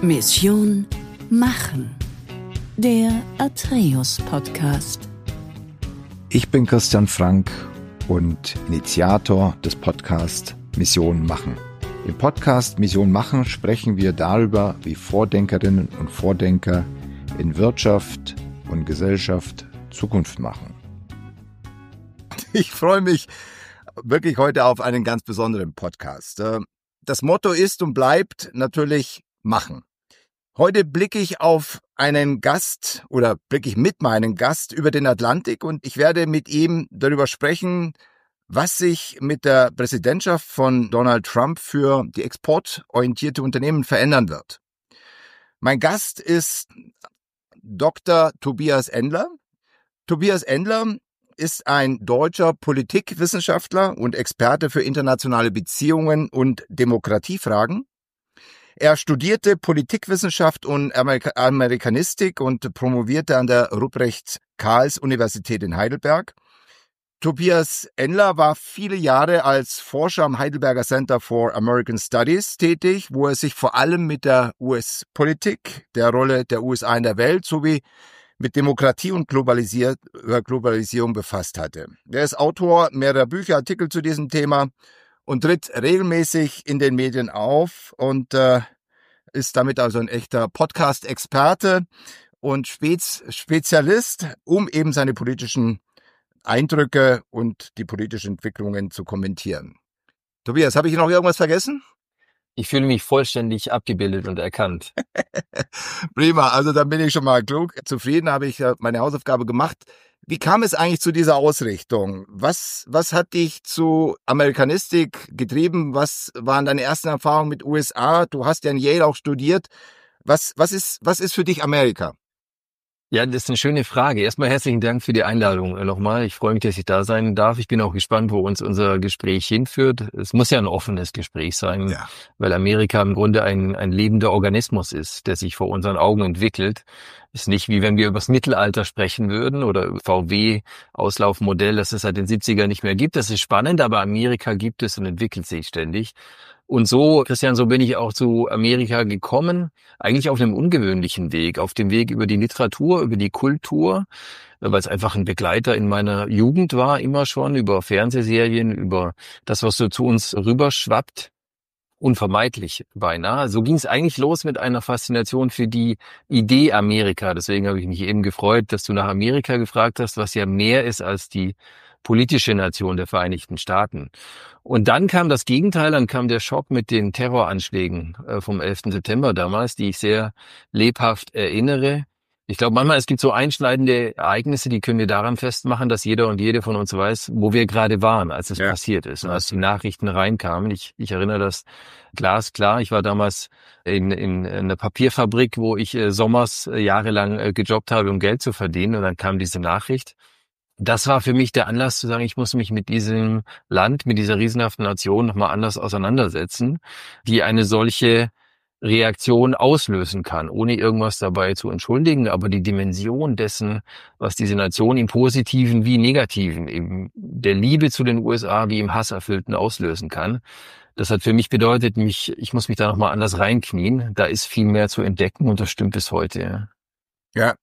Mission Machen. Der Atreus Podcast. Ich bin Christian Frank und Initiator des Podcasts Mission Machen. Im Podcast Mission Machen sprechen wir darüber, wie Vordenkerinnen und Vordenker in Wirtschaft und Gesellschaft Zukunft machen. Ich freue mich wirklich heute auf einen ganz besonderen Podcast. Das Motto ist und bleibt natürlich Machen. Heute blicke ich auf einen Gast oder blicke ich mit meinem Gast über den Atlantik und ich werde mit ihm darüber sprechen, was sich mit der Präsidentschaft von Donald Trump für die exportorientierte Unternehmen verändern wird. Mein Gast ist Dr. Tobias Endler. Tobias Endler ist ein deutscher Politikwissenschaftler und Experte für internationale Beziehungen und Demokratiefragen. Er studierte Politikwissenschaft und Amerikanistik und promovierte an der Ruprecht-Karls-Universität in Heidelberg. Tobias Endler war viele Jahre als Forscher am Heidelberger Center for American Studies tätig, wo er sich vor allem mit der US-Politik, der Rolle der USA in der Welt sowie mit Demokratie und Globalisierung befasst hatte. Er ist Autor mehrerer Bücher, Artikel zu diesem Thema und tritt regelmäßig in den Medien auf und ist damit also ein echter Podcast-Experte und Spezialist, um eben seine politischen Eindrücke und die politischen Entwicklungen zu kommentieren. Tobias, habe ich noch irgendwas vergessen? Ich fühle mich vollständig abgebildet und erkannt. Prima, also dann bin ich schon mal klug. Zufrieden, habe ich meine Hausaufgabe gemacht. Wie kam es eigentlich zu dieser Ausrichtung? Was hat dich zu Amerikanistik getrieben? Was waren deine ersten Erfahrungen mit USA? Du hast ja in Yale auch studiert. Was ist für dich Amerika? Ja, das ist eine schöne Frage. Erstmal herzlichen Dank für die Einladung nochmal. Ich freue mich, dass ich da sein darf. Ich bin auch gespannt, wo uns unser Gespräch hinführt. Es muss ja ein offenes Gespräch sein, ja, weil Amerika im Grunde ein lebender Organismus ist, der sich vor unseren Augen entwickelt. Ist nicht wie wenn wir über das Mittelalter sprechen würden oder über VW-Auslaufmodell, das es seit den 70ern nicht mehr gibt. Das ist spannend, aber Amerika gibt es und entwickelt sich ständig. Und so, Christian, so bin ich auch zu Amerika gekommen, eigentlich auf einem ungewöhnlichen Weg, auf dem Weg über die Literatur, über die Kultur, weil es einfach ein Begleiter in meiner Jugend war, immer schon, über Fernsehserien, über das, was so zu uns rüberschwappt, unvermeidlich beinahe. So ging es eigentlich los mit einer Faszination für die Idee Amerika. Deswegen habe ich mich eben gefreut, dass du nach Amerika gefragt hast, was ja mehr ist als die politische Nation der Vereinigten Staaten. Und dann kam das Gegenteil, dann kam der Schock mit den Terroranschlägen vom 11. September damals, die ich sehr lebhaft erinnere. Ich glaube, manchmal es gibt so einschneidende Ereignisse, die können wir daran festmachen, dass jeder und jede von uns weiß, wo wir gerade waren, als es passiert ist und als die Nachrichten reinkamen. Ich erinnere das glasklar. Ich war damals in einer Papierfabrik, wo ich sommers jahrelang gejobbt habe, um Geld zu verdienen, und dann kam diese Nachricht. Das war für mich der Anlass zu sagen, ich muss mich mit diesem Land, mit dieser riesenhaften Nation nochmal anders auseinandersetzen, die eine solche Reaktion auslösen kann, ohne irgendwas dabei zu entschuldigen. Aber die Dimension dessen, was diese Nation im Positiven wie Negativen, eben der Liebe zu den USA wie im Hasserfüllten auslösen kann, das hat für mich bedeutet, ich muss mich da nochmal anders reinknien. Da ist viel mehr zu entdecken und das stimmt bis heute. Ja.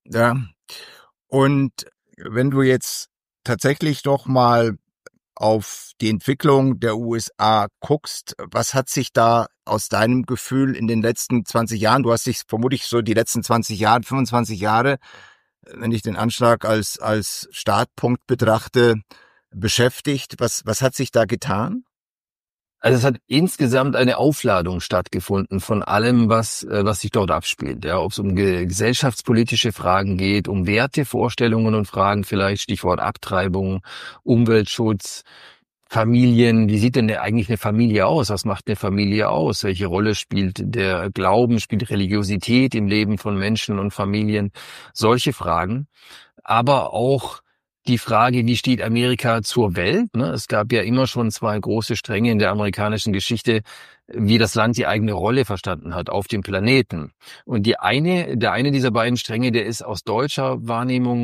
Und wenn du jetzt tatsächlich doch mal auf die Entwicklung der USA guckst, was hat sich da aus deinem Gefühl in den letzten 20 Jahren, du hast dich vermutlich so die letzten 20 Jahre, 25 Jahre, wenn ich den Anschlag als Startpunkt betrachte, beschäftigt, was hat sich da getan? Also es hat insgesamt eine Aufladung stattgefunden von allem, was sich dort abspielt. Ja, ob es um gesellschaftspolitische Fragen geht, um Werte, Vorstellungen und Fragen, vielleicht Stichwort Abtreibung, Umweltschutz, Familien. Wie sieht denn eigentlich eine Familie aus? Was macht eine Familie aus? Welche Rolle spielt der Glauben, spielt Religiosität im Leben von Menschen und Familien? Solche Fragen. Aber auch die Frage, wie steht Amerika zur Welt? Es gab ja immer schon zwei große Stränge in der amerikanischen Geschichte, wie das Land die eigene Rolle verstanden hat auf dem Planeten. Und der eine dieser beiden Stränge, der ist aus deutscher Wahrnehmung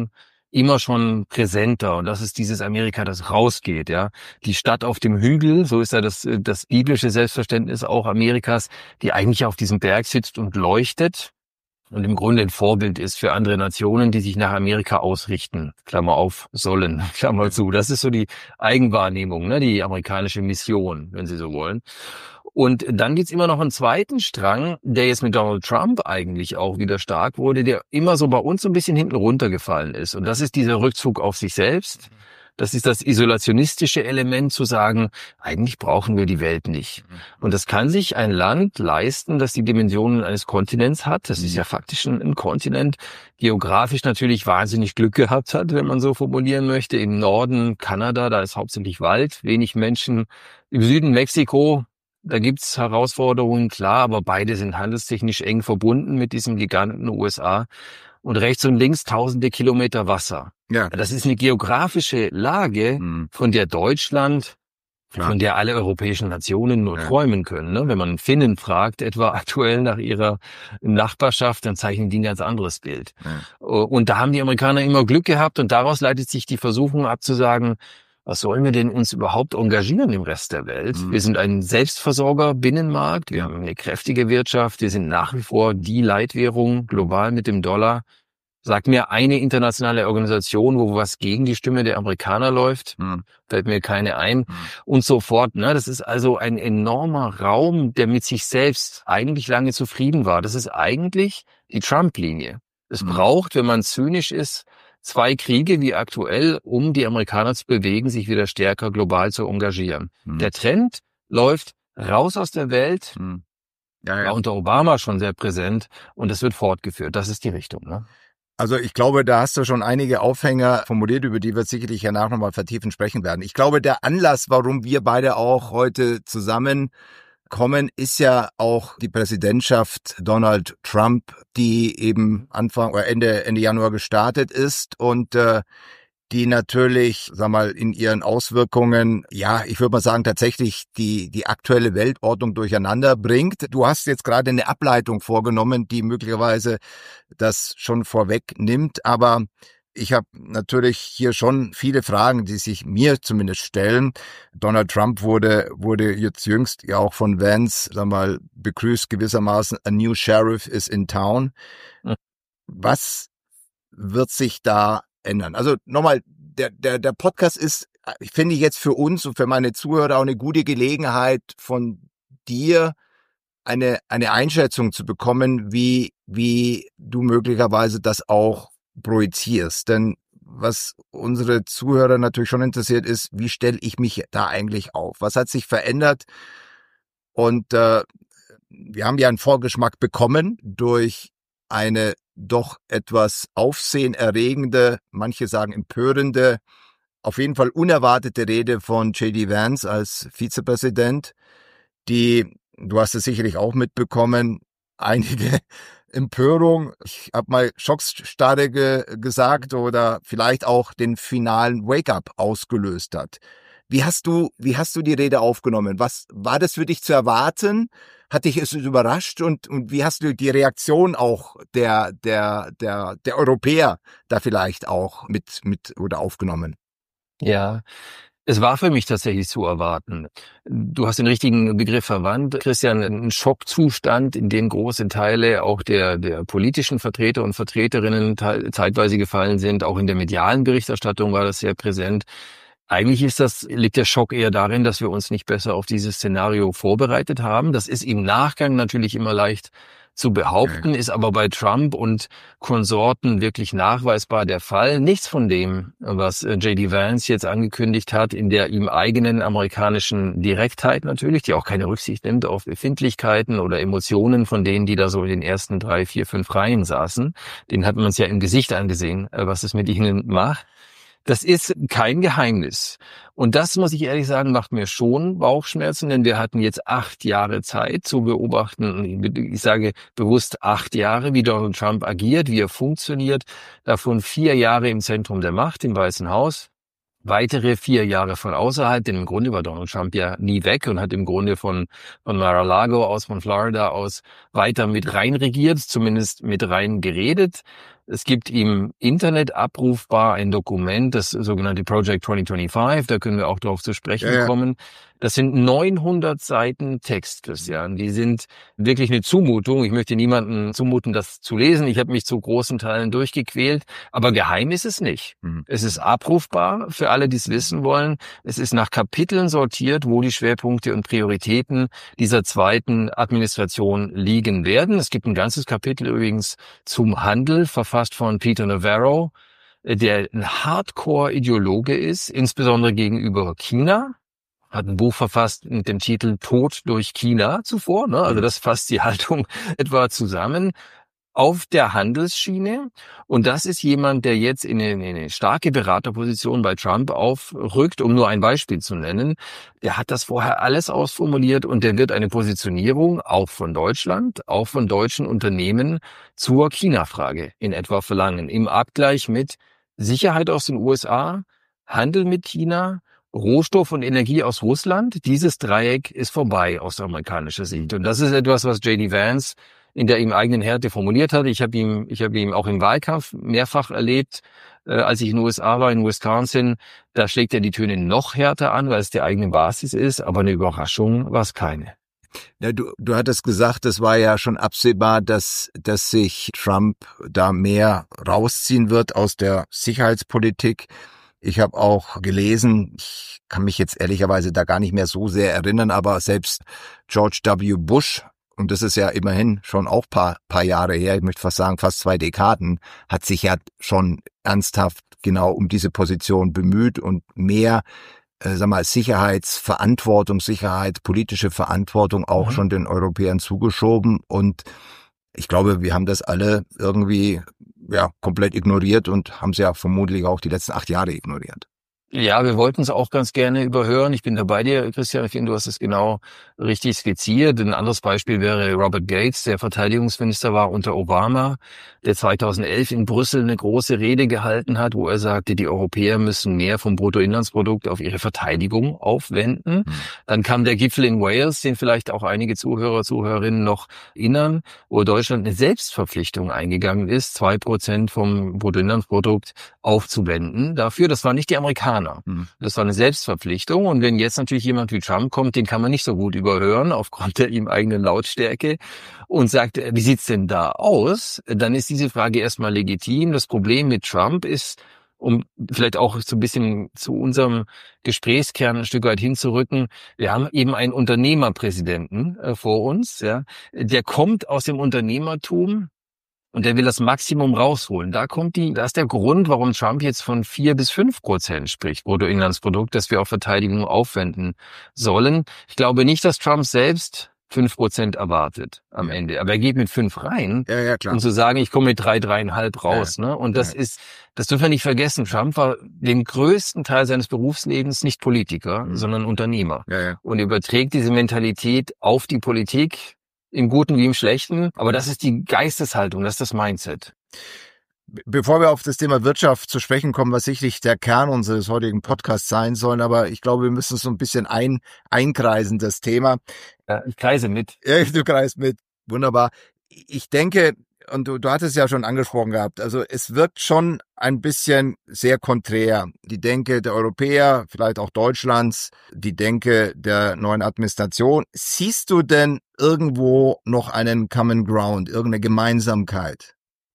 immer schon präsenter. Und das ist dieses Amerika, das rausgeht, ja. Die Stadt auf dem Hügel, so ist ja das biblische Selbstverständnis auch Amerikas, die eigentlich auf diesem Berg sitzt und leuchtet und im Grunde ein Vorbild ist für andere Nationen, die sich nach Amerika ausrichten, Klammer auf, sollen, Klammer zu. Das ist so die Eigenwahrnehmung, ne, die amerikanische Mission, wenn Sie so wollen. Und dann gibt's immer noch einen zweiten Strang, der jetzt mit Donald Trump eigentlich auch wieder stark wurde, der immer so bei uns so ein bisschen hinten runtergefallen ist. Und das ist dieser Rückzug auf sich selbst. Das ist das isolationistische Element, zu sagen, eigentlich brauchen wir die Welt nicht. Und das kann sich ein Land leisten, das die Dimensionen eines Kontinents hat. Das ist ja faktisch ein Kontinent, geografisch natürlich wahnsinnig Glück gehabt hat, wenn man so formulieren möchte. Im Norden Kanada, da ist hauptsächlich Wald, wenig Menschen. Im Süden Mexiko, da gibt's Herausforderungen, klar, aber beide sind handelstechnisch eng verbunden mit diesem Giganten USA. Und rechts und links tausende Kilometer Wasser. Ja. Das ist eine geografische Lage, von der Deutschland, von der alle europäischen Nationen nur träumen können. Ne? Wenn man Finnen fragt, etwa aktuell nach ihrer Nachbarschaft, dann zeichnen die ein ganz anderes Bild. Ja. Und da haben die Amerikaner immer Glück gehabt und daraus leitet sich die Versuchung ab zu sagen, was sollen wir denn uns überhaupt engagieren im Rest der Welt? Wir sind ein Selbstversorger-Binnenmarkt, wir haben eine kräftige Wirtschaft, wir sind nach wie vor die Leitwährung global mit dem Dollar. Sag mir eine internationale Organisation, wo was gegen die Stimme der Amerikaner läuft, fällt mir keine ein und so fort. Ne? Das ist also ein enormer Raum, der mit sich selbst eigentlich lange zufrieden war. Das ist eigentlich die Trump-Linie. Es braucht, wenn man zynisch ist, 2 Kriege wie aktuell, um die Amerikaner zu bewegen, sich wieder stärker global zu engagieren. Der Trend läuft raus aus der Welt, war unter Obama schon sehr präsent und es wird fortgeführt. Das ist die Richtung. Ne? Also ich glaube, da hast du schon einige Aufhänger formuliert, über die wir sicherlich danach nochmal vertiefend sprechen werden. Ich glaube, der Anlass, warum wir beide auch heute zusammenkommen, ist ja auch die Präsidentschaft Donald Trump, die eben Anfang oder Ende Januar gestartet ist und die natürlich, sag mal, in ihren Auswirkungen, ja, ich würde mal sagen, tatsächlich die aktuelle Weltordnung durcheinander bringt. Du hast jetzt gerade eine Ableitung vorgenommen, die möglicherweise das schon vorweg nimmt, aber ich habe natürlich hier schon viele Fragen, die sich mir zumindest stellen. Donald Trump wurde jetzt jüngst ja auch von Vance, sag mal, begrüßt gewissermaßen, a new sheriff is in town. Was wird sich da ändern? Also nochmal, der Podcast ist, finde ich jetzt für uns und für meine Zuhörer auch eine gute Gelegenheit, von dir eine Einschätzung zu bekommen, wie du möglicherweise das auch projizierst. Denn was unsere Zuhörer natürlich schon interessiert ist, wie stelle ich mich da eigentlich auf? Was hat sich verändert? Und wir haben ja einen Vorgeschmack bekommen durch eine doch etwas aufsehenerregende, manche sagen empörende, auf jeden Fall unerwartete Rede von J.D. Vance als Vizepräsident, die, du hast es sicherlich auch mitbekommen, einige Empörung, ich habe mal Schocksstarre gesagt oder vielleicht auch den finalen Wake-up ausgelöst hat. Wie hast du die Rede aufgenommen? Was war das für dich zu erwarten? Hat dich es überrascht und wie hast du die Reaktion auch der Europäer da vielleicht auch mit oder aufgenommen? Ja, es war für mich tatsächlich zu erwarten. Du hast den richtigen Begriff verwandt, Christian, ein Schockzustand, in den große Teile auch der politischen Vertreter und Vertreterinnen zeitweise gefallen sind. Auch in der medialen Berichterstattung war das sehr präsent. Eigentlich liegt der Schock eher darin, dass wir uns nicht besser auf dieses Szenario vorbereitet haben. Das ist im Nachgang natürlich immer leicht zu behaupten, ist aber bei Trump und Konsorten wirklich nachweisbar der Fall. Nichts von dem, was J.D. Vance jetzt angekündigt hat, in der ihm eigenen amerikanischen Direktheit natürlich, die auch keine Rücksicht nimmt auf Befindlichkeiten oder Emotionen von denen, die da so in den ersten 3, 4, 5 Reihen saßen. Denen hat man es ja im Gesicht angesehen, was es mit ihnen macht. Das ist kein Geheimnis. Und das, muss ich ehrlich sagen, macht mir schon Bauchschmerzen, denn wir hatten jetzt 8 Jahre Zeit zu beobachten. Ich sage bewusst 8 Jahre, wie Donald Trump agiert, wie er funktioniert. Davon 4 Jahre im Zentrum der Macht, im Weißen Haus. Weitere 4 Jahre von außerhalb, denn im Grunde war Donald Trump ja nie weg und hat im Grunde von Mar-a-Lago aus, von Florida aus weiter mit rein regiert, zumindest mit rein geredet. Es gibt im Internet abrufbar ein Dokument, das sogenannte Project 2025, da können wir auch darauf zu sprechen kommen. Das sind 900 Seiten Text, Christian. Die sind wirklich eine Zumutung. Ich möchte niemandem zumuten, das zu lesen. Ich habe mich zu großen Teilen durchgequält. Aber geheim ist es nicht. Es ist abrufbar für alle, die es wissen wollen. Es ist nach Kapiteln sortiert, wo die Schwerpunkte und Prioritäten dieser zweiten Administration liegen werden. Es gibt ein ganzes Kapitel übrigens zum Handel, verfasst von Peter Navarro, der ein Hardcore-Ideologe ist, insbesondere gegenüber China. Hat ein Buch verfasst mit dem Titel Tod durch China zuvor, ne? Also das fasst die Haltung etwa zusammen auf der Handelsschiene. Und das ist jemand, der jetzt in eine starke Beraterposition bei Trump aufrückt, um nur ein Beispiel zu nennen. Der hat das vorher alles ausformuliert und der wird eine Positionierung auch von Deutschland, auch von deutschen Unternehmen zur China-Frage in etwa verlangen. Im Abgleich mit Sicherheit aus den USA, Handel mit China, Rohstoff und Energie aus Russland. Dieses Dreieck ist vorbei aus amerikanischer Sicht. Und das ist etwas, was J.D. Vance in der ihm eigenen Härte formuliert hat. Ich habe ihn auch im Wahlkampf mehrfach erlebt, als ich in den USA war, in Wisconsin. Da schlägt er die Töne noch härter an, weil es die eigene Basis ist. Aber eine Überraschung war es keine. Ja, du hattest gesagt, es war ja schon absehbar, dass sich Trump da mehr rausziehen wird aus der Sicherheitspolitik. Ich habe auch gelesen, ich kann mich jetzt ehrlicherweise da gar nicht mehr so sehr erinnern, aber selbst George W. Bush, und das ist ja immerhin schon auch paar Jahre her, ich möchte fast sagen fast 2 Dekaden, hat sich ja schon ernsthaft genau um diese Position bemüht und mehr Sicherheitsverantwortung, sicherheitspolitische Verantwortung auch schon den Europäern zugeschoben. Und ich glaube, wir haben das alle irgendwie komplett ignoriert und haben es ja vermutlich auch die letzten 8 Jahre ignoriert. Ja, wir wollten es auch ganz gerne überhören. Ich bin da bei dir, Christian. Ich finde, du hast es genau richtig skizziert. Ein anderes Beispiel wäre Robert Gates, der Verteidigungsminister war unter Obama, der 2011 in Brüssel eine große Rede gehalten hat, wo er sagte, die Europäer müssen mehr vom Bruttoinlandsprodukt auf ihre Verteidigung aufwenden. Dann kam der Gipfel in Wales, den vielleicht auch einige Zuhörer, Zuhörerinnen noch erinnern, wo Deutschland eine Selbstverpflichtung eingegangen ist, 2% vom Bruttoinlandsprodukt aufzuwenden. Dafür, das war nicht die Amerikaner. Das war eine Selbstverpflichtung. Und wenn jetzt natürlich jemand wie Trump kommt, den kann man nicht so gut überhören aufgrund der ihm eigenen Lautstärke und sagt, wie sieht's denn da aus? Dann ist diese Frage erstmal legitim. Das Problem mit Trump ist, um vielleicht auch so ein bisschen zu unserem Gesprächskern ein Stück weit hinzurücken, wir haben eben einen Unternehmerpräsidenten vor uns, ja, der kommt aus dem Unternehmertum. Und der will das Maximum rausholen. Da ist der Grund, warum Trump jetzt von 4-5% spricht, Bruttoinlandsprodukt, dass wir auf Verteidigung aufwenden sollen. Ich glaube nicht, dass Trump selbst 5% erwartet am Ende. Aber er geht mit 5 rein, klar. Um zu sagen, ich komme mit 3,5 raus. Ne? Und das dürfen wir nicht vergessen. Trump war den größten Teil seines Berufslebens nicht Politiker, sondern Unternehmer. Und überträgt diese Mentalität auf die Politik, im Guten wie im Schlechten, aber das ist die Geisteshaltung, das ist das Mindset. Bevor wir auf das Thema Wirtschaft zu sprechen kommen, was sicherlich der Kern unseres heutigen Podcasts sein soll, aber ich glaube, wir müssen es so ein bisschen einkreisen, das Thema. Ja, ich kreise mit. Ja, du kreist mit. Wunderbar. Ich denke, und du hattest es ja schon angesprochen gehabt, also es wirkt schon ein bisschen sehr konträr. Die Denke der Europäer, vielleicht auch Deutschlands, die Denke der neuen Administration. Siehst du denn irgendwo noch einen Common Ground, irgendeine Gemeinsamkeit?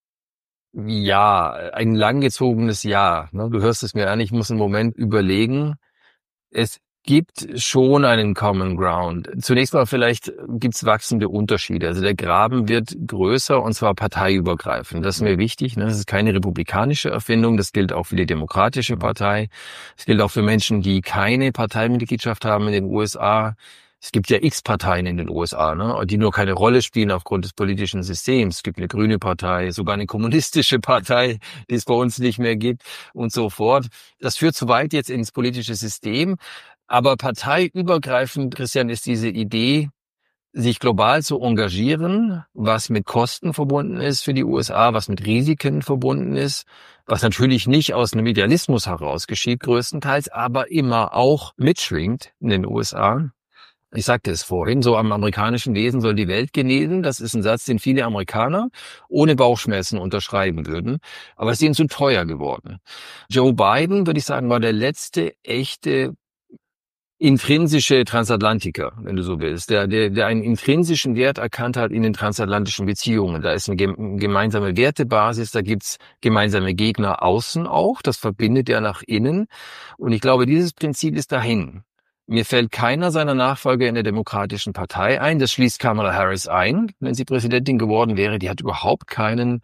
Ja, ein langgezogenes Ja. Du hörst es mir an, ich muss einen Moment überlegen. Es gibt schon einen Common Ground. Zunächst mal vielleicht gibt's wachsende Unterschiede. Also der Graben wird größer und zwar parteiübergreifend. Das ist mir wichtig. Das ist keine republikanische Erfindung. Das gilt auch für die Demokratische Partei. Das gilt auch für Menschen, die keine Parteimitgliedschaft haben in den USA. Es gibt ja X-Parteien in den USA, die nur keine Rolle spielen aufgrund des politischen Systems. Es gibt eine grüne Partei, sogar eine kommunistische Partei, die es bei uns nicht mehr gibt und so fort. Das führt zu weit jetzt ins politische System. Aber parteiübergreifend, Christian, ist diese Idee, sich global zu engagieren, was mit Kosten verbunden ist für die USA, was mit Risiken verbunden ist, was natürlich nicht aus einem Idealismus heraus geschieht größtenteils, aber immer auch mitschwingt in den USA. Ich sagte es vorhin, so am amerikanischen Wesen soll die Welt genesen. Das ist ein Satz, den viele Amerikaner ohne Bauchschmerzen unterschreiben würden. Aber es ist ihnen zu teuer geworden. Joe Biden, würde ich sagen, war der letzte echte intrinsische Transatlantiker, wenn du so willst, der einen intrinsischen Wert erkannt hat in den transatlantischen Beziehungen. Da ist eine gemeinsame Wertebasis, da gibt's gemeinsame Gegner außen auch, das verbindet er nach innen. Und ich glaube, dieses Prinzip ist dahin. Mir fällt keiner seiner Nachfolger in der Demokratischen Partei ein. Das schließt Kamala Harris ein, wenn sie Präsidentin geworden wäre. Die hat überhaupt keine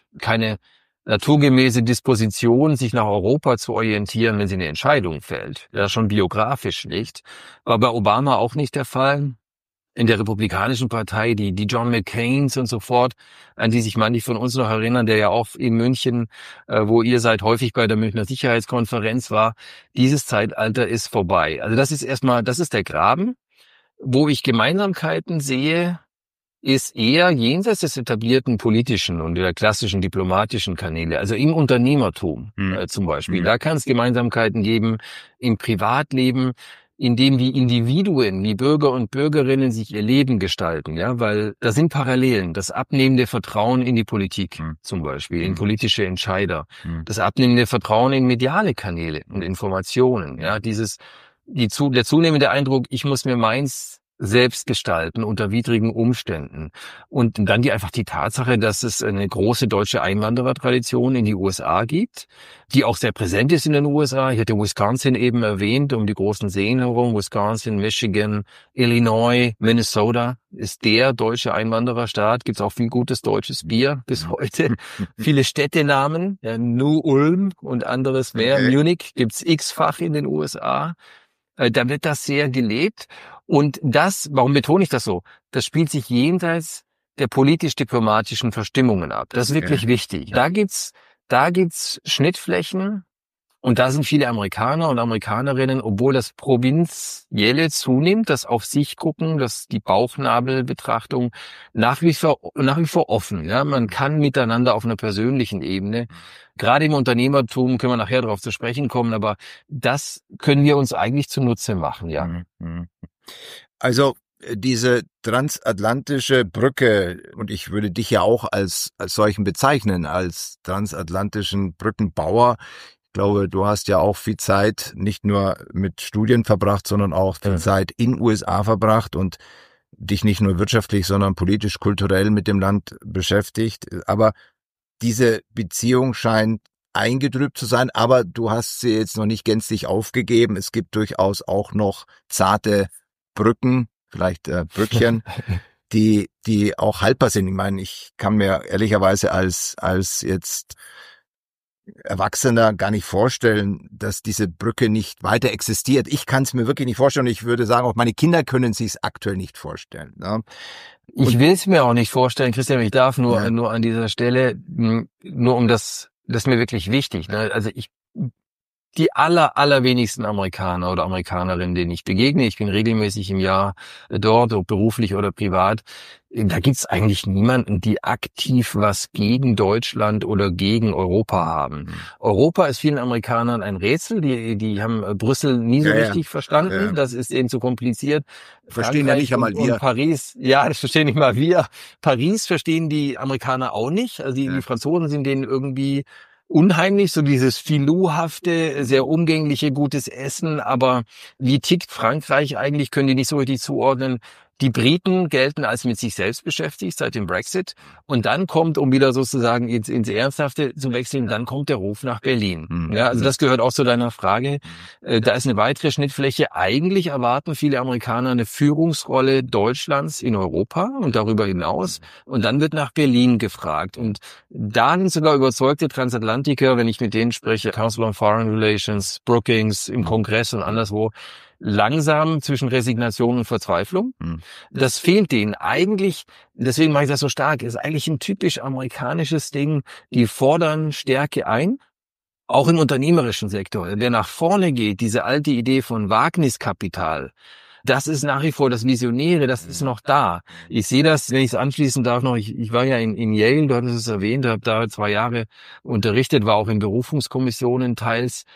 naturgemäße Disposition, sich nach Europa zu orientieren, wenn sie eine Entscheidung fällt. Ja, schon biografisch nicht. War bei Obama auch nicht der Fall. In der Republikanischen Partei, die John McCains und so fort, an die sich manche von uns noch erinnern, der ja auch in München, wo ihr seid, häufig bei der Münchner Sicherheitskonferenz war. Dieses Zeitalter ist vorbei. Also das ist der Graben. Wo ich Gemeinsamkeiten sehe, ist eher jenseits des etablierten politischen und der klassischen diplomatischen Kanäle, also im Unternehmertum zum Beispiel. Da kann es Gemeinsamkeiten geben im Privatleben, in dem die Individuen, die Bürger und Bürgerinnen sich ihr Leben gestalten, ja, weil da sind Parallelen. Das abnehmende Vertrauen in die Politik zum Beispiel, in politische Entscheider, das abnehmende Vertrauen in mediale Kanäle und Informationen, ja, der zunehmende Eindruck, ich muss mir meins selbst gestalten unter widrigen Umständen. Und dann einfach die Tatsache, dass es eine große deutsche Einwanderertradition in die USA gibt, die auch sehr präsent ist in den USA. Ich hatte Wisconsin eben erwähnt, um die großen Seen herum. Wisconsin, Michigan, Illinois, Minnesota ist der deutsche Einwandererstaat. Gibt es auch viel gutes deutsches Bier bis heute. Viele Städtenamen, ja, New Ulm und anderes mehr. Okay. Munich gibt's x-fach in den USA. Da wird das sehr gelebt. Und warum betone ich das so? Das spielt sich jenseits der politisch-diplomatischen Verstimmungen ab. Das ist wirklich wichtig. Da gibt's Schnittflächen und da sind viele Amerikaner und Amerikanerinnen, obwohl das Provinzielle zunimmt, das auf sich gucken, das die Bauchnabelbetrachtung nach wie vor offen. Ja, man kann miteinander auf einer persönlichen Ebene. Gerade im Unternehmertum können wir nachher darauf zu sprechen kommen, aber das können wir uns eigentlich zunutze machen, ja. Also diese transatlantische Brücke, und ich würde dich ja auch als solchen bezeichnen, als transatlantischen Brückenbauer. Ich glaube, du hast ja auch viel Zeit nicht nur mit Studien verbracht, sondern auch viel Zeit in USA verbracht und dich nicht nur wirtschaftlich, sondern politisch, kulturell mit dem Land beschäftigt. Aber diese Beziehung scheint eingetrübt zu sein, aber du hast sie jetzt noch nicht gänzlich aufgegeben. Es gibt durchaus auch noch zarte Brücken, vielleicht Brückchen, die auch haltbar sind. Ich meine, ich kann mir ehrlicherweise als jetzt Erwachsener gar nicht vorstellen, dass diese Brücke nicht weiter existiert. Ich kann es mir wirklich nicht vorstellen. Ich würde sagen, auch meine Kinder können sich es aktuell nicht vorstellen. Ne? Ich will es mir auch nicht vorstellen, Christian, ich darf nur an dieser Stelle, nur um das ist mir wirklich wichtig. Ne? Also die allerwenigsten Amerikaner oder Amerikanerinnen, denen ich begegne, ich bin regelmäßig im Jahr dort, ob beruflich oder privat, da gibt's eigentlich niemanden, die aktiv was gegen Deutschland oder gegen Europa haben. Europa ist vielen Amerikanern ein Rätsel, die haben Brüssel nie so richtig verstanden, das ist ihnen zu kompliziert. Verstehen ja nicht einmal wir. Und Paris, ja, das verstehen nicht mal wir. Paris verstehen die Amerikaner auch nicht, also die Franzosen sind denen irgendwie unheimlich, so dieses Filou-hafte, sehr umgängliche, gutes Essen, aber wie tickt Frankreich eigentlich, können die nicht so richtig zuordnen. Die Briten gelten als mit sich selbst beschäftigt seit dem Brexit. Und dann kommt, um wieder sozusagen ins Ernsthafte zu wechseln, dann kommt der Ruf nach Berlin. Ja, also das gehört auch zu deiner Frage. Da ist eine weitere Schnittfläche. Eigentlich erwarten viele Amerikaner eine Führungsrolle Deutschlands in Europa und darüber hinaus. Und dann wird nach Berlin gefragt. Und da sind sogar überzeugte Transatlantiker, wenn ich mit denen spreche, Council on Foreign Relations, Brookings im Kongress und anderswo, langsam zwischen Resignation und Verzweiflung. Das fehlt denen eigentlich, deswegen mache ich das so stark, ist eigentlich ein typisch amerikanisches Ding. Die fordern Stärke ein, auch im unternehmerischen Sektor. Wer nach vorne geht, diese alte Idee von Wagniskapital, das ist nach wie vor das Visionäre, das ist noch da. Ich sehe das, wenn ich es anschließen darf noch, ich war ja in Yale, du hattest es erwähnt, habe da 2 Jahre unterrichtet, war auch in Berufungskommissionen teils.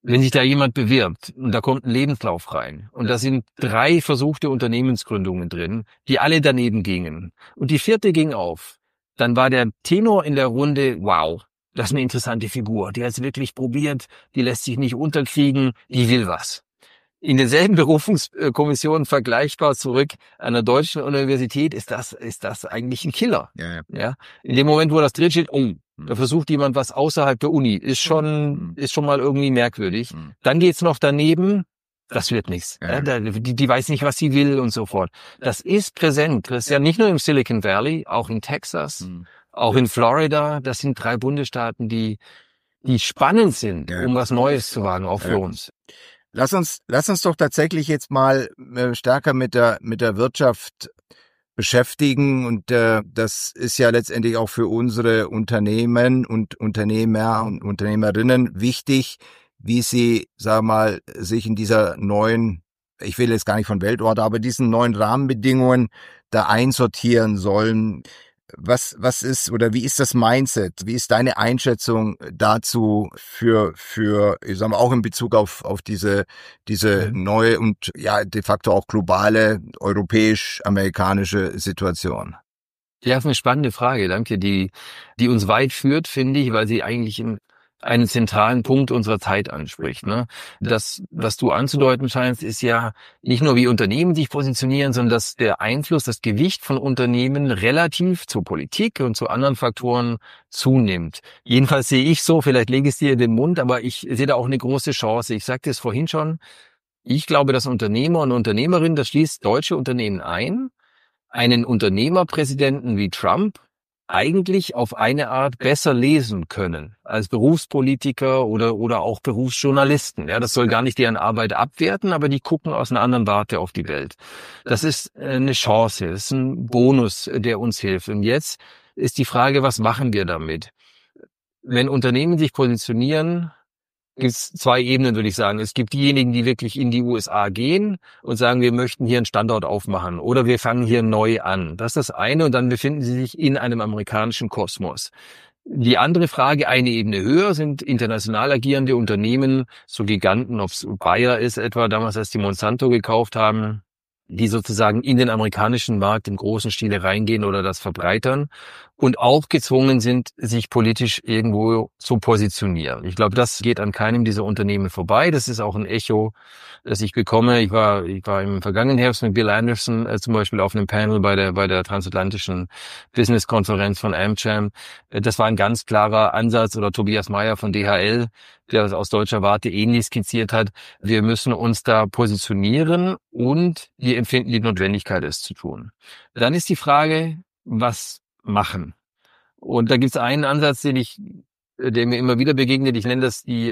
Wenn sich da jemand bewirbt und da kommt ein Lebenslauf rein und da sind 3 versuchte Unternehmensgründungen drin, die alle daneben gingen und die 4. ging auf, dann war der Tenor in der Runde, wow, das ist eine interessante Figur, die hat es wirklich probiert, die lässt sich nicht unterkriegen, die will was. In denselben Berufungskommissionen vergleichbar zurück an der deutschen Universität ist das eigentlich ein Killer. Ja. In dem Moment, wo das drin steht, da versucht jemand was außerhalb der Uni, ist schon mal irgendwie merkwürdig. Dann geht's noch daneben, das wird nichts. Ja. Die weiß nicht, was sie will und so fort. Das ist präsent. Das ist ja nicht nur im Silicon Valley, auch in Texas, auch in Florida. Das sind 3 Bundesstaaten, die spannend sind, um was Neues zu wagen, auch für uns. Lass uns doch tatsächlich jetzt mal stärker mit der Wirtschaft beschäftigen und das ist ja letztendlich auch für unsere Unternehmen und Unternehmer und Unternehmerinnen wichtig, wie sie, sagen wir mal, sich in dieser neuen, ich will jetzt gar nicht von Weltordnung, aber diesen neuen Rahmenbedingungen da einsortieren sollen. Was ist oder wie ist das Mindset? Wie ist deine Einschätzung dazu für ich sag mal, auch in Bezug auf diese neue und ja de facto auch globale europäisch-amerikanische Situation? Ja, das ist eine spannende Frage, danke, die uns weit führt, finde ich, weil sie eigentlich einen zentralen Punkt unserer Zeit anspricht. Ne? Das, was du anzudeuten scheinst, ist ja nicht nur, wie Unternehmen sich positionieren, sondern dass der Einfluss, das Gewicht von Unternehmen relativ zur Politik und zu anderen Faktoren zunimmt. Jedenfalls sehe ich so, vielleicht lege ich es dir in den Mund, aber ich sehe da auch eine große Chance. Ich sagte es vorhin schon, ich glaube, dass Unternehmer und Unternehmerinnen, das schließt deutsche Unternehmen ein, einen Unternehmerpräsidenten wie Trump eigentlich auf eine Art besser lesen können als Berufspolitiker oder auch Berufsjournalisten. Ja, das soll gar nicht deren Arbeit abwerten, aber die gucken aus einer anderen Warte auf die Welt. Das ist eine Chance, das ist ein Bonus, der uns hilft. Und jetzt ist die Frage, was machen wir damit? Wenn Unternehmen sich positionieren, gibt es 2 Ebenen, würde ich sagen. Es gibt diejenigen, die wirklich in die USA gehen und sagen, wir möchten hier einen Standort aufmachen oder wir fangen hier neu an. Das ist das eine und dann befinden sie sich in einem amerikanischen Kosmos. Die andere Frage, eine Ebene höher, sind international agierende Unternehmen, so Giganten, ob es Bayer ist etwa, damals als die Monsanto gekauft haben, die sozusagen in den amerikanischen Markt im großen Stile reingehen oder das verbreitern und auch gezwungen sind, sich politisch irgendwo zu positionieren. Ich glaube, das geht an keinem dieser Unternehmen vorbei. Das ist auch ein Echo, das ich bekomme. Ich war im vergangenen Herbst mit Bill Anderson zum Beispiel auf einem Panel bei der transatlantischen Business-Konferenz von AmCham. Das war ein ganz klarer Ansatz, oder Tobias Meyer von DHL, der das aus deutscher Warte ähnlich skizziert hat. Wir müssen uns da positionieren und wir empfinden die Notwendigkeit, es zu tun. Dann ist die Frage, was machen? Und da gibt es einen Ansatz, der mir immer wieder begegnet. Ich nenne das die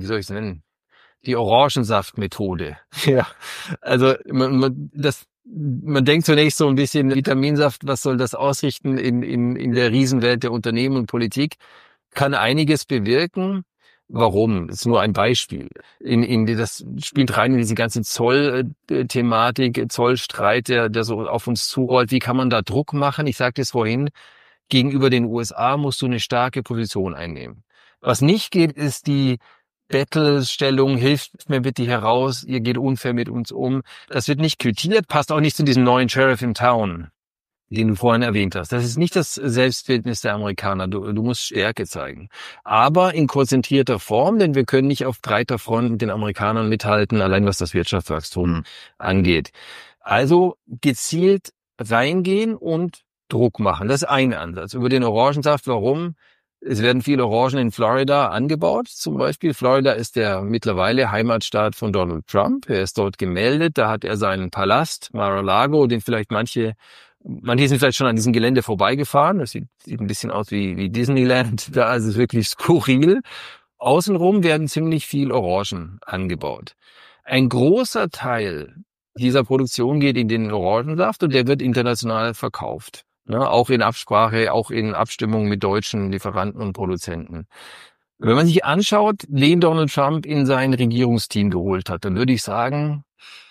Orangensaftmethode. Ja, also man denkt zunächst so ein bisschen Vitaminsaft, was soll das ausrichten in der Riesenwelt der Unternehmen und Politik? Kann einiges bewirken. Warum? Das ist nur ein Beispiel. Das spielt rein in diese ganze Zollthematik, Zollstreit, der so auf uns zurollt. Wie kann man da Druck machen? Ich sagte es vorhin, gegenüber den USA musst du eine starke Position einnehmen. Was nicht geht, ist die Bettelstellung, hilft mir bitte heraus, ihr geht unfair mit uns um. Das wird nicht quittiert, passt auch nicht zu diesem neuen Sheriff in Town, den du vorhin erwähnt hast. Das ist nicht das Selbstbildnis der Amerikaner. Du musst Stärke zeigen. Aber in konzentrierter Form, denn wir können nicht auf breiter Front mit den Amerikanern mithalten, allein was das Wirtschaftswachstum angeht. Also gezielt reingehen und Druck machen. Das ist ein Ansatz. Über den Orangensaft, warum? Es werden viele Orangen in Florida angebaut. Zum Beispiel, Florida ist der mittlerweile Heimatstaat von Donald Trump. Er ist dort gemeldet. Da hat er seinen Palast, Mar-a-Lago, den vielleicht manche sind vielleicht schon an diesem Gelände vorbeigefahren. Das sieht ein bisschen aus wie Disneyland. Da ist es wirklich skurril. Außenrum werden ziemlich viel Orangen angebaut. Ein großer Teil dieser Produktion geht in den Orangensaft und der wird international verkauft. Ne, auch in Absprache, auch in Abstimmung mit deutschen Lieferanten und Produzenten. Wenn man sich anschaut, wen Donald Trump in sein Regierungsteam geholt hat, dann würde ich sagen,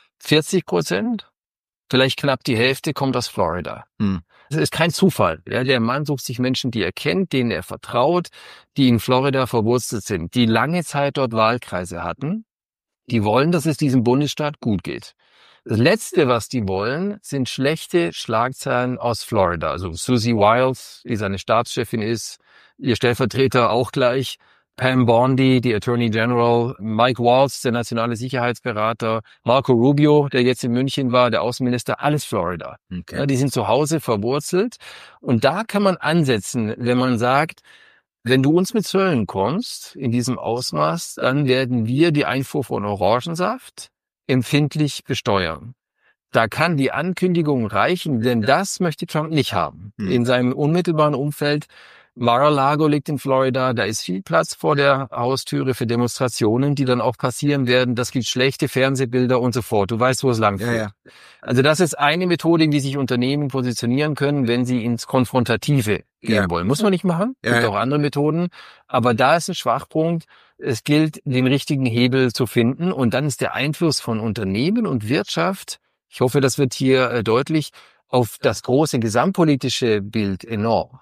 40%, vielleicht knapp die Hälfte kommt aus Florida. Das ist kein Zufall. Ja, der Mann sucht sich Menschen, die er kennt, denen er vertraut, die in Florida verwurzelt sind, die lange Zeit dort Wahlkreise hatten Die wollen, dass es diesem Bundesstaat gut geht. Das Letzte, was die wollen, sind schlechte Schlagzeilen aus Florida. Also Susie Wiles, die seine Stabschefin ist, ihr Stellvertreter auch gleich, Pam Bondi, die Attorney General, Mike Waltz, der nationale Sicherheitsberater, Marco Rubio, der jetzt in München war, der Außenminister, alles Florida. Okay. Ja, die sind zu Hause verwurzelt. Und da kann man ansetzen, wenn man sagt, wenn du uns mit Zöllen kommst, in diesem Ausmaß, dann werden wir die Einfuhr von Orangensaft empfindlich besteuern. Da kann die Ankündigung reichen, denn das möchte Trump nicht haben. In seinem unmittelbaren Umfeld, Mar-a-Lago liegt in Florida, da ist viel Platz vor der Haustüre für Demonstrationen, die dann auch passieren werden. Das gibt schlechte Fernsehbilder und so fort. Du weißt, wo es lang führt. Ja. Also das ist eine Methode, wie sich Unternehmen positionieren können, wenn sie ins Konfrontative gehen wollen. Muss man nicht machen, gibt auch andere Methoden. Aber da ist ein Schwachpunkt. Es gilt, den richtigen Hebel zu finden. Und dann ist der Einfluss von Unternehmen und Wirtschaft, ich hoffe, das wird hier deutlich, auf das große gesamtpolitische Bild enorm.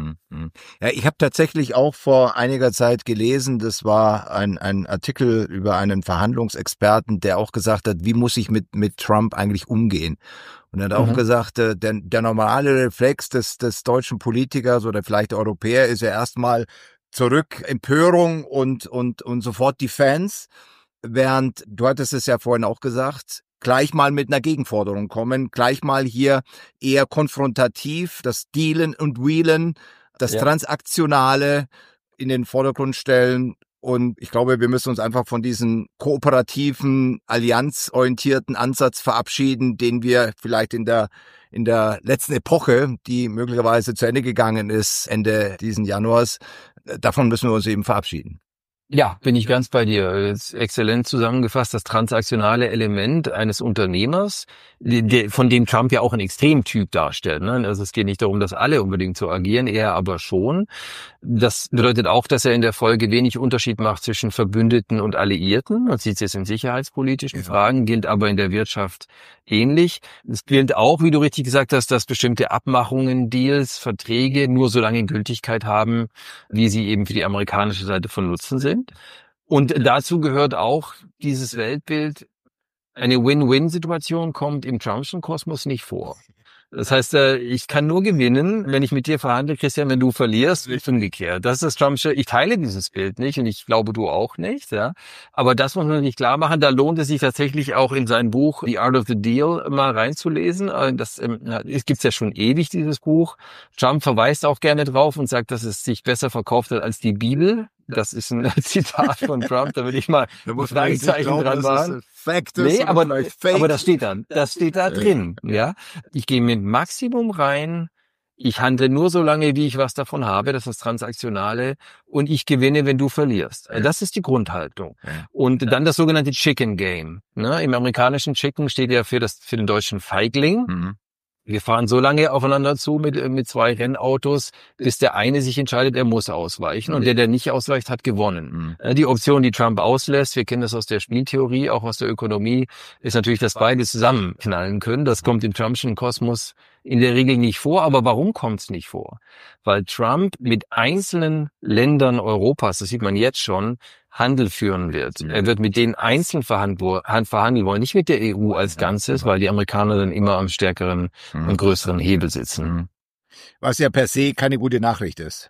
Ja, ich habe tatsächlich auch vor einiger Zeit gelesen, das war ein Artikel über einen Verhandlungsexperten, der auch gesagt hat, wie muss ich mit Trump eigentlich umgehen? Und er hat auch gesagt, der normale Reflex des deutschen Politikers oder vielleicht Europäer ist ja erstmal zurück Empörung und sofort Defense, während, du hattest es ja vorhin auch gesagt, gleich mal mit einer Gegenforderung kommen, gleich mal hier eher konfrontativ, das Dealen und Wheelen, das Transaktionale in den Vordergrund stellen. Und ich glaube, wir müssen uns einfach von diesem kooperativen, allianzorientierten Ansatz verabschieden, den wir vielleicht in der letzten Epoche, die möglicherweise zu Ende gegangen ist, Ende diesen Januars, davon müssen wir uns eben verabschieden. Ja, bin ich ganz bei dir. Jetzt exzellent zusammengefasst, das transaktionale Element eines Unternehmers, von dem Trump ja auch ein Extremtyp darstellt. Ne? Also es geht nicht darum, dass alle unbedingt so agieren, er aber schon. Das bedeutet auch, dass er in der Folge wenig Unterschied macht zwischen Verbündeten und Alliierten. Man sieht es jetzt in sicherheitspolitischen Fragen, gilt aber in der Wirtschaft ähnlich. Es gilt auch, wie du richtig gesagt hast, dass bestimmte Abmachungen, Deals, Verträge nur so lange Gültigkeit haben, wie sie eben für die amerikanische Seite von Nutzen sind. Und dazu gehört auch dieses Weltbild, eine Win-Win-Situation kommt im Trumpschen Kosmos nicht vor. Das heißt, ich kann nur gewinnen, wenn ich mit dir verhandle, Christian, wenn du verlierst, ist umgekehrt. Das ist das Trumpsche. Ich teile dieses Bild nicht und ich glaube, du auch nicht. Ja. Aber das muss man nicht klar machen. Da lohnt es sich tatsächlich auch in sein Buch The Art of the Deal mal reinzulesen. Das gibt's ja schon ewig, dieses Buch. Trump verweist auch gerne drauf und sagt, dass es sich besser verkauft hat als die Bibel. Das ist ein Zitat von Trump, da will ich mal ein Fragezeichen dran machen. Nee, aber das steht dann. Das steht da drin, ja. Ich gehe mit Maximum rein. Ich handle nur so lange, wie ich was davon habe. Das ist das Transaktionale. Und ich gewinne, wenn du verlierst. Das ist die Grundhaltung. Und dann das sogenannte Chicken Game. Ne? Im amerikanischen Chicken steht ja für den deutschen Feigling. Wir fahren so lange aufeinander zu mit zwei Rennautos, bis der eine sich entscheidet, er muss ausweichen. Und der nicht ausweicht, hat gewonnen. Die Option, die Trump auslässt, wir kennen das aus der Spieltheorie, auch aus der Ökonomie, ist natürlich, dass beide zusammenknallen können. Das kommt im Trumpschen Kosmos in der Regel nicht vor. Aber warum kommt es nicht vor? Weil Trump mit einzelnen Ländern Europas, das sieht man jetzt schon, Handel führen wird. Er wird mit denen einzeln verhandeln wollen, nicht mit der EU als Ganzes, weil die Amerikaner dann immer am stärkeren und größeren Hebel sitzen. Was ja per se keine gute Nachricht ist.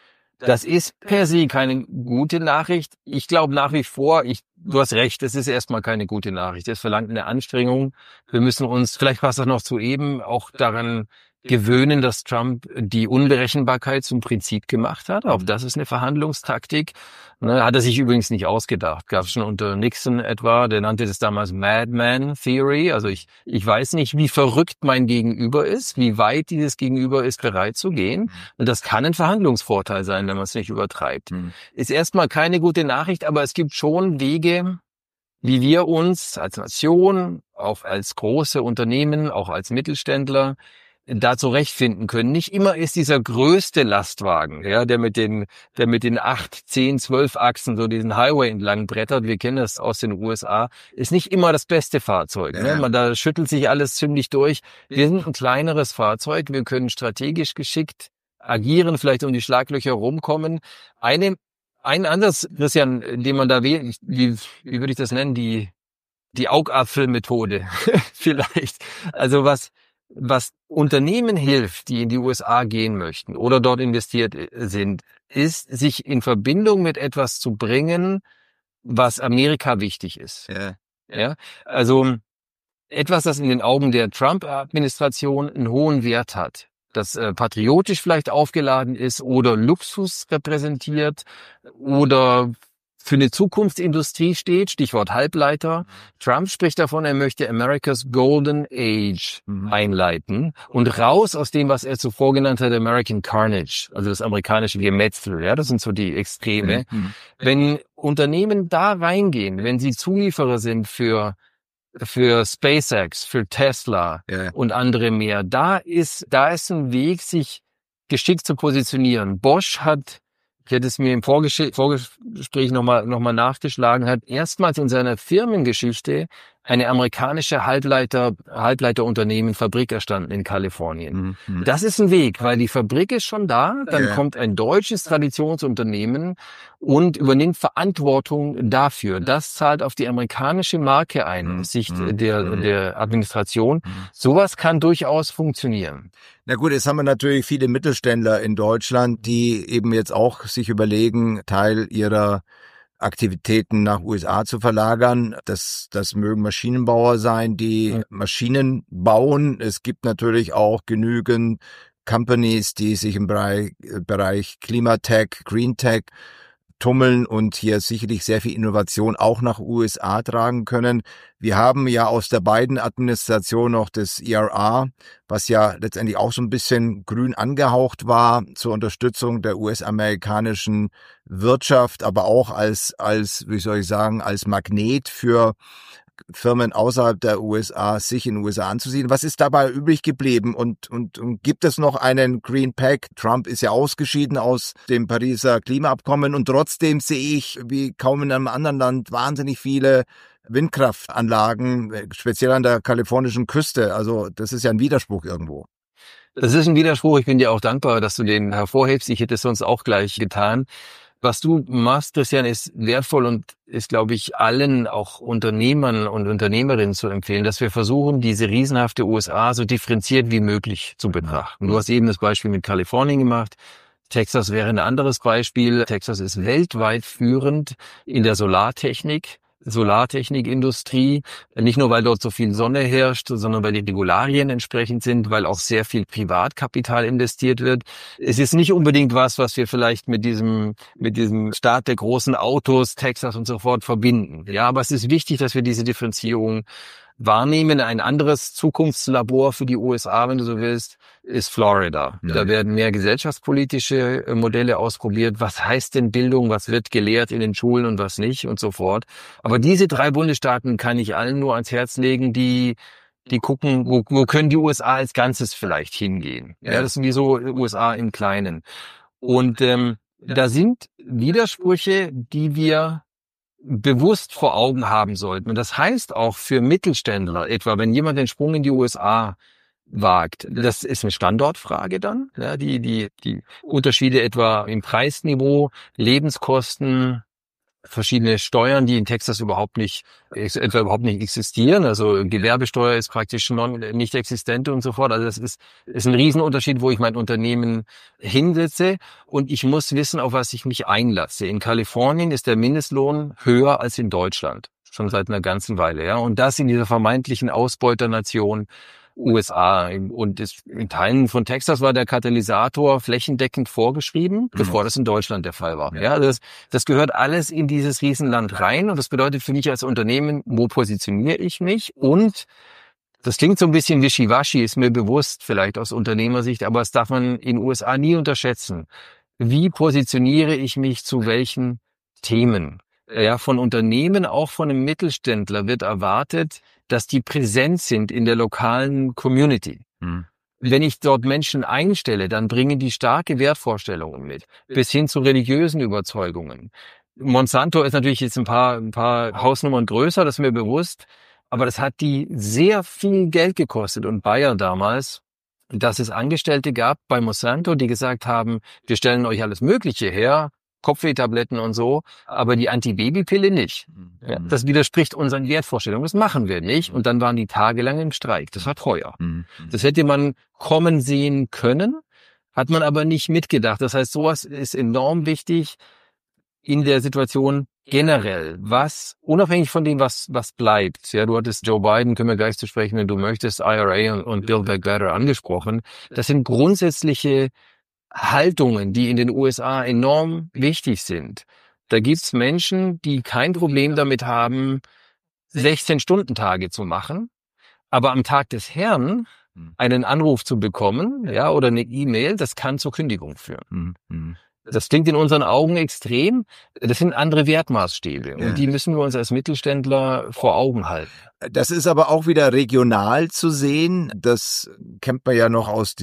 Das ist per se keine gute Nachricht. Ich glaube nach wie vor, du hast recht, es ist erstmal keine gute Nachricht. Es verlangt eine Anstrengung. Wir müssen uns, vielleicht passt das noch zu eben, auch daran gewöhnen, dass Trump die Unberechenbarkeit zum Prinzip gemacht hat. Auch das ist eine Verhandlungstaktik. Hat er sich übrigens nicht ausgedacht. Gab es schon unter Nixon etwa, der nannte das damals Madman Theory. Also ich weiß nicht, wie verrückt mein Gegenüber ist, wie weit dieses Gegenüber ist, bereit zu gehen. Und das kann ein Verhandlungsvorteil sein, wenn man es nicht übertreibt. Ist erstmal keine gute Nachricht, aber es gibt schon Wege, wie wir uns als Nation, auch als große Unternehmen, auch als Mittelständler, da zurechtfinden können. Nicht immer ist dieser größte Lastwagen, ja, der mit den 8, 10, 12 Achsen so diesen Highway entlang brettert, wir kennen das aus den USA, ist nicht immer das beste Fahrzeug. Ja. Ne? Da schüttelt sich alles ziemlich durch. Wir sind ein kleineres Fahrzeug, wir können strategisch geschickt agieren, vielleicht um die Schlaglöcher rumkommen. Eine Ein Ansatz, Christian, den man da wählt, wie würde ich das nennen, die Augapfelmethode vielleicht. Also was Unternehmen hilft, die in die USA gehen möchten oder dort investiert sind, ist, sich in Verbindung mit etwas zu bringen, was Amerika wichtig ist. Ja, also etwas, das in den Augen der Trump-Administration einen hohen Wert hat, das patriotisch vielleicht aufgeladen ist oder Luxus repräsentiert oder für eine Zukunftsindustrie steht, Stichwort Halbleiter. Trump spricht davon, er möchte America's Golden Age einleiten und raus aus dem, was er zuvor genannt hat, American Carnage, also das amerikanische Gemetzel. Ja, das sind so die Extreme. Wenn Unternehmen da reingehen, wenn sie Zulieferer sind für SpaceX, für Tesla und andere mehr, da ist ein Weg, sich geschickt zu positionieren. Bosch hat, ich hätte es mir im Vorgespräch nochmal nachgeschlagen, hat erstmals in seiner Firmengeschichte eine amerikanische Halbleiterunternehmen Fabrik erstanden in Kalifornien. Das ist ein Weg, weil die Fabrik ist schon da, dann kommt ein deutsches Traditionsunternehmen und übernimmt Verantwortung dafür. Das zahlt auf die amerikanische Marke ein, aus Sicht der Administration. Sowas kann durchaus funktionieren. Na gut, jetzt haben wir natürlich viele Mittelständler in Deutschland, die eben jetzt auch sich überlegen, Teil ihrer Aktivitäten nach USA zu verlagern. Das mögen Maschinenbauer sein, die Maschinen bauen. Es gibt natürlich auch genügend Companies, die sich im Bereich Klimatech, Greentech tummeln und hier sicherlich sehr viel Innovation auch nach USA tragen können. Wir haben ja aus der Biden-Administration noch das IRA, was ja letztendlich auch so ein bisschen grün angehaucht war zur Unterstützung der US-amerikanischen Wirtschaft, aber auch als Magnet für Firmen außerhalb der USA, sich in den USA anzusiedeln. Was ist dabei übrig geblieben und gibt es noch einen Green Pact? Trump ist ja ausgeschieden aus dem Pariser Klimaabkommen und trotzdem sehe ich, wie kaum in einem anderen Land, wahnsinnig viele Windkraftanlagen, speziell an der kalifornischen Küste. Also das ist ja ein Widerspruch irgendwo. Das ist ein Widerspruch. Ich bin dir auch dankbar, dass du den hervorhebst. Ich hätte es sonst auch gleich getan. Was du machst, Christian, ist wertvoll und ist, glaube ich, allen, auch Unternehmern und Unternehmerinnen zu empfehlen, dass wir versuchen, diese riesenhafte USA so differenziert wie möglich zu betrachten. Du hast eben das Beispiel mit Kalifornien gemacht. Texas wäre ein anderes Beispiel. Texas ist weltweit führend in der Solartechnikindustrie, nicht nur, weil dort so viel Sonne herrscht, sondern weil die Regularien entsprechend sind, weil auch sehr viel Privatkapital investiert wird. Es ist nicht unbedingt was wir vielleicht mit diesem Staat der großen Autos, Texas und so fort verbinden. Ja, aber es ist wichtig, dass wir diese Differenzierung wahrnehmen. Ein anderes Zukunftslabor für die USA, wenn du so willst, ist Florida. Ja. Da werden mehr gesellschaftspolitische Modelle ausprobiert. Was heißt denn Bildung? Was wird gelehrt in den Schulen und was nicht und so fort. Aber diese 3 Bundesstaaten kann ich allen nur ans Herz legen, die gucken, wo können die USA als Ganzes vielleicht hingehen. Ja, das sind wie so USA im Kleinen. Und da sind Widersprüche, die wir bewusst vor Augen haben sollten. Und das heißt auch für Mittelständler, etwa wenn jemand den Sprung in die USA wagt, das ist eine Standortfrage dann, ja, die Unterschiede etwa im Preisniveau, Lebenskosten, verschiedene Steuern, die in Texas überhaupt nicht existieren. Also Gewerbesteuer ist praktisch nicht existent und so fort. Also das ist ein Riesenunterschied, wo ich mein Unternehmen hinsetze und ich muss wissen, auf was ich mich einlasse. In Kalifornien ist der Mindestlohn höher als in Deutschland. Schon seit einer ganzen Weile, ja. Und das in dieser vermeintlichen Ausbeuternation USA. Und in Teilen von Texas war der Katalysator flächendeckend vorgeschrieben, bevor das in Deutschland der Fall war. Ja, das gehört alles in dieses Riesenland rein. Und das bedeutet für mich als Unternehmen, wo positioniere ich mich? Und das klingt so ein bisschen wischiwaschi, ist mir bewusst, vielleicht aus Unternehmersicht, aber das darf man in den USA nie unterschätzen. Wie positioniere ich mich zu welchen Themen? Ja, von Unternehmen, auch von einem Mittelständler wird erwartet, dass die präsent sind in der lokalen Community. Wenn ich dort Menschen einstelle, dann bringen die starke Wertvorstellungen mit, bis hin zu religiösen Überzeugungen. Monsanto ist natürlich jetzt ein paar Hausnummern größer, das ist mir bewusst, aber das hat die sehr viel Geld gekostet. Und Bayer damals, dass es Angestellte gab bei Monsanto, die gesagt haben, wir stellen euch alles Mögliche her, Kopfwehtabletten und so, aber die Antibabypille nicht. Ja, das widerspricht unseren Wertvorstellungen. Das machen wir nicht. Und dann waren die tagelang im Streik. Das war teuer. Das hätte man kommen sehen können, hat man aber nicht mitgedacht. Das heißt, sowas ist enorm wichtig in der Situation generell, was, unabhängig von dem, was bleibt. Ja, du hattest Joe Biden, können wir gleich zu sprechen, wenn du möchtest, IRA und Build Back Better angesprochen. Das sind grundsätzliche Haltungen, die in den USA enorm wichtig sind. Da gibt's Menschen, die kein Problem damit haben, 16-Stunden-Tage zu machen, aber am Tag des Herrn einen Anruf zu bekommen, ja, oder eine E-Mail, das kann zur Kündigung führen. Das klingt in unseren Augen extrem. Das sind andere Wertmaßstäbe. Und die müssen wir uns als Mittelständler vor Augen halten. Das ist aber auch wieder regional zu sehen. Das kennt man ja noch aus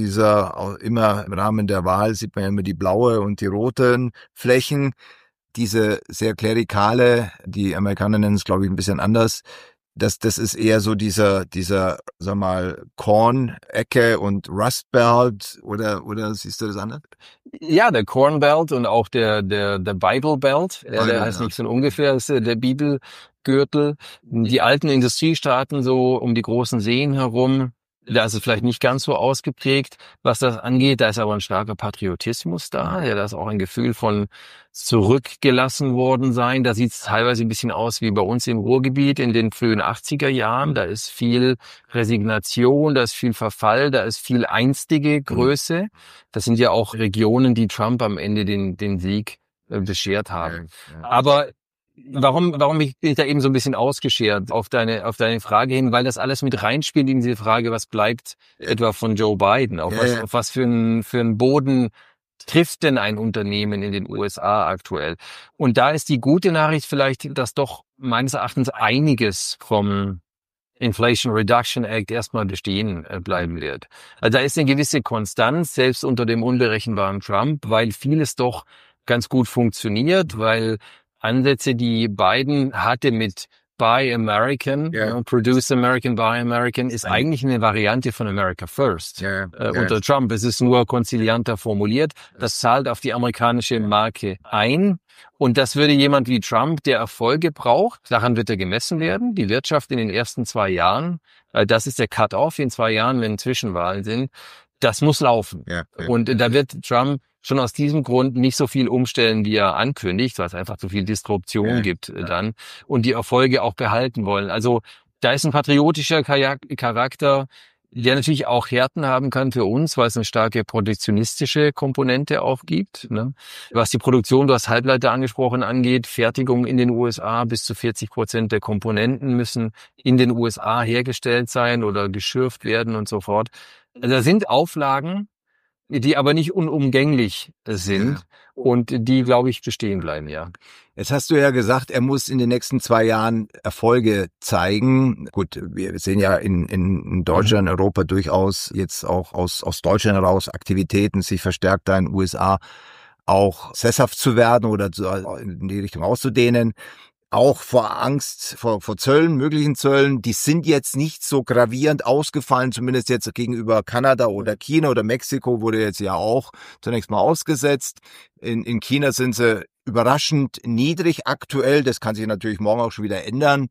immer im Rahmen der Wahl sieht man ja immer die blaue und die roten Flächen. Diese sehr klerikale, die Amerikaner nennen es, glaube ich, ein bisschen anders. Das ist eher so dieser, sag mal, Corn-Ecke und Rust Belt oder siehst du das anders? Ja, der Corn Belt und auch der Bible Belt, der heißt nicht so ungefähr, ist der Bibelgürtel. Die alten Industriestaaten so um die großen Seen herum, da ist es vielleicht nicht ganz so ausgeprägt, was das angeht. Da ist aber ein starker Patriotismus da. Ja, da ist auch ein Gefühl von zurückgelassen worden sein. Da sieht es teilweise ein bisschen aus wie bei uns im Ruhrgebiet in den frühen 80er Jahren. Da ist viel Resignation, da ist viel Verfall, da ist viel einstige Größe. Das sind ja auch Regionen, die Trump am Ende den Sieg beschert haben. Aber warum bin ich da eben so ein bisschen ausgeschert auf deine Frage hin, weil das alles mit reinspielt in diese Frage, was bleibt etwa von Joe Biden, auf was für einen Boden trifft denn ein Unternehmen in den USA aktuell? Und da ist die gute Nachricht vielleicht, dass doch meines Erachtens einiges vom Inflation Reduction Act erstmal bestehen bleiben wird. Also da ist eine gewisse Konstanz, selbst unter dem unberechenbaren Trump, weil vieles doch ganz gut funktioniert, weil Ansätze, die Biden hatte mit Buy American, Produce American, Buy American, ist eigentlich eine Variante von America First. Unter Trump ist es nur konzilianter formuliert. Das zahlt auf die amerikanische Marke ein. Und das würde jemand wie Trump, der Erfolge braucht, daran wird er gemessen werden. Die Wirtschaft in den ersten 2 Jahren, das ist der Cut-off in 2 Jahren, wenn Zwischenwahlen sind, das muss laufen. Und da wird Trump schon aus diesem Grund nicht so viel umstellen, wie er ankündigt, weil es einfach zu viel Disruption gibt dann und die Erfolge auch behalten wollen. Also da ist ein patriotischer Charakter, der natürlich auch Härten haben kann für uns, weil es eine starke protektionistische Komponente auch gibt. Ne? Was die Produktion, du hast Halbleiter angesprochen, angeht, Fertigung in den USA, bis zu 40% der Komponenten müssen in den USA hergestellt sein oder geschürft werden und so fort. Da sind Auflagen, die aber nicht unumgänglich sind und die, glaube ich, bestehen bleiben, Jetzt hast du ja gesagt, er muss in den nächsten 2 Jahren Erfolge zeigen. Gut, wir sehen ja in Deutschland, Europa durchaus jetzt auch aus Deutschland heraus Aktivitäten, sich verstärkt da in den USA auch sesshaft zu werden oder in die Richtung auszudehnen. Auch vor Angst vor Zöllen, möglichen Zöllen, die sind jetzt nicht so gravierend ausgefallen, zumindest jetzt gegenüber Kanada oder China oder Mexiko wurde jetzt ja auch zunächst mal ausgesetzt. In China sind sie überraschend niedrig aktuell, das kann sich natürlich morgen auch schon wieder ändern.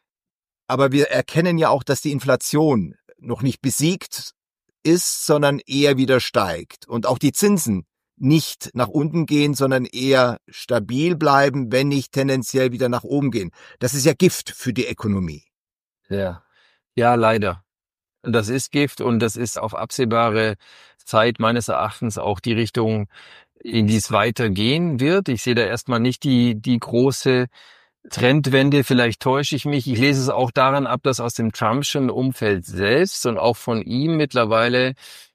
Aber wir erkennen ja auch, dass die Inflation noch nicht besiegt ist, sondern eher wieder steigt und auch die Zinsen nicht nach unten gehen, sondern eher stabil bleiben, wenn nicht tendenziell wieder nach oben gehen. Das ist ja Gift für die Ökonomie. Ja, leider. Das ist Gift und das ist auf absehbare Zeit meines Erachtens auch die Richtung, in die es weitergehen wird. Ich sehe da erstmal nicht die große Trendwende, vielleicht täusche ich mich. Ich lese es auch daran ab, dass aus dem Trumpschen Umfeld selbst und auch von ihm mittlerweile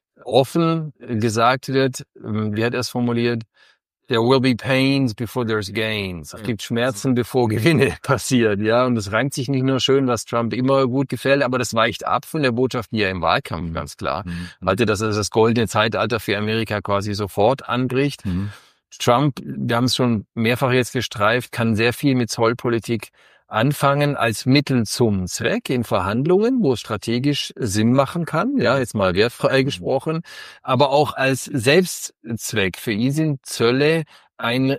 offen gesagt wird, wie hat er es formuliert, there will be pains before there's gains. Es gibt Schmerzen, bevor Gewinne passieren, und das reimt sich nicht nur schön, was Trump immer gut gefällt, aber das weicht ab von der Botschaft, die er im Wahlkampf ganz klar hatte, dass er das goldene Zeitalter für Amerika quasi sofort anbricht. Trump, wir haben es schon mehrfach jetzt gestreift, kann sehr viel mit Zollpolitik anfangen als Mittel zum Zweck in Verhandlungen, wo es strategisch Sinn machen kann, jetzt mal wertfrei gesprochen, aber auch als Selbstzweck. Für ihn sind Zölle ein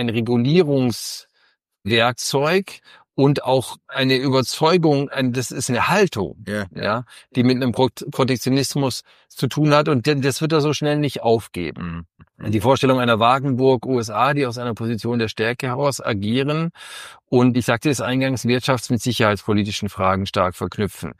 Regulierungswerkzeug und auch eine Überzeugung, das ist eine Haltung, ja, die mit einem Protektionismus zu tun hat, und das wird er so schnell nicht aufgeben. Die Vorstellung einer Wagenburg USA, die aus einer Position der Stärke heraus agieren und, ich sagte es eingangs, wirtschafts- mit sicherheitspolitischen Fragen stark verknüpfen.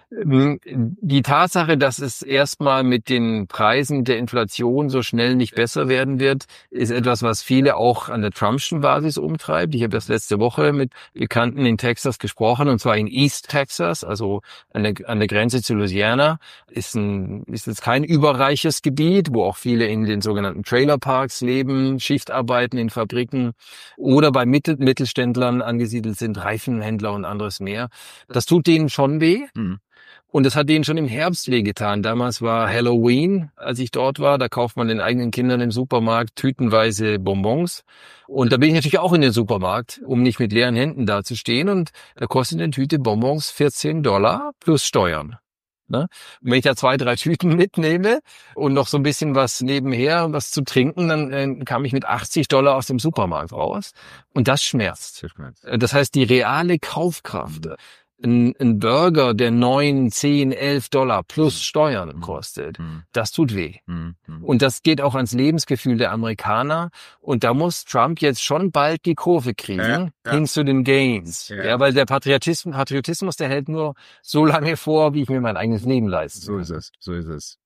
Die Tatsache, dass es erstmal mit den Preisen der Inflation so schnell nicht besser werden wird, ist etwas, was viele auch an der Trumpschen Basis umtreibt. Ich habe das letzte Woche mit Bekannten in Texas gesprochen, und zwar in East Texas, also an der Grenze zu Louisiana. Ist jetzt kein überreiches Gebiet, wo auch viele in den sogenannten Trailerparks leben, Schicht arbeiten in Fabriken oder bei Mittelständlern angesiedelt sind, Reifenhändler und anderes mehr. Das tut denen schon weh. Und das hat denen schon im Herbst wehgetan. Damals war Halloween, als ich dort war. Da kauft man den eigenen Kindern im Supermarkt tütenweise Bonbons. Und da bin ich natürlich auch in den Supermarkt, um nicht mit leeren Händen dazustehen. Und da kostet eine Tüte Bonbons $14 plus Steuern. Ne? Und wenn ich da 2, 3 Tüten mitnehme und noch so ein bisschen was nebenher, was zu trinken, dann kam ich mit $80 aus dem Supermarkt raus. Und das schmerzt. Das heißt, die reale Kaufkraft, ein Burger, der 9, 10, $11 plus Steuern kostet, das tut weh. Und das geht auch ans Lebensgefühl der Amerikaner. Und da muss Trump jetzt schon bald die Kurve kriegen, hin zu den Gains. Ja, weil der Patriotismus, der hält nur so lange vor, wie ich mir mein eigenes Leben leiste. So ist es.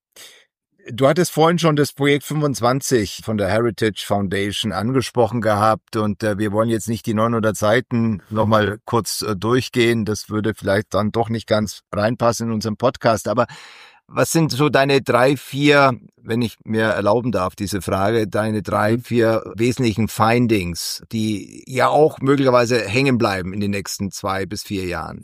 Du hattest vorhin schon das Projekt 25 von der Heritage Foundation angesprochen gehabt, und wir wollen jetzt nicht die 900 Seiten nochmal kurz durchgehen. Das würde vielleicht dann doch nicht ganz reinpassen in unserem Podcast. Aber was sind so deine 3, 4, wenn ich mir erlauben darf, diese Frage, deine 3, 4 wesentlichen Findings, die ja auch möglicherweise hängen bleiben in den nächsten 2 bis 4 Jahren?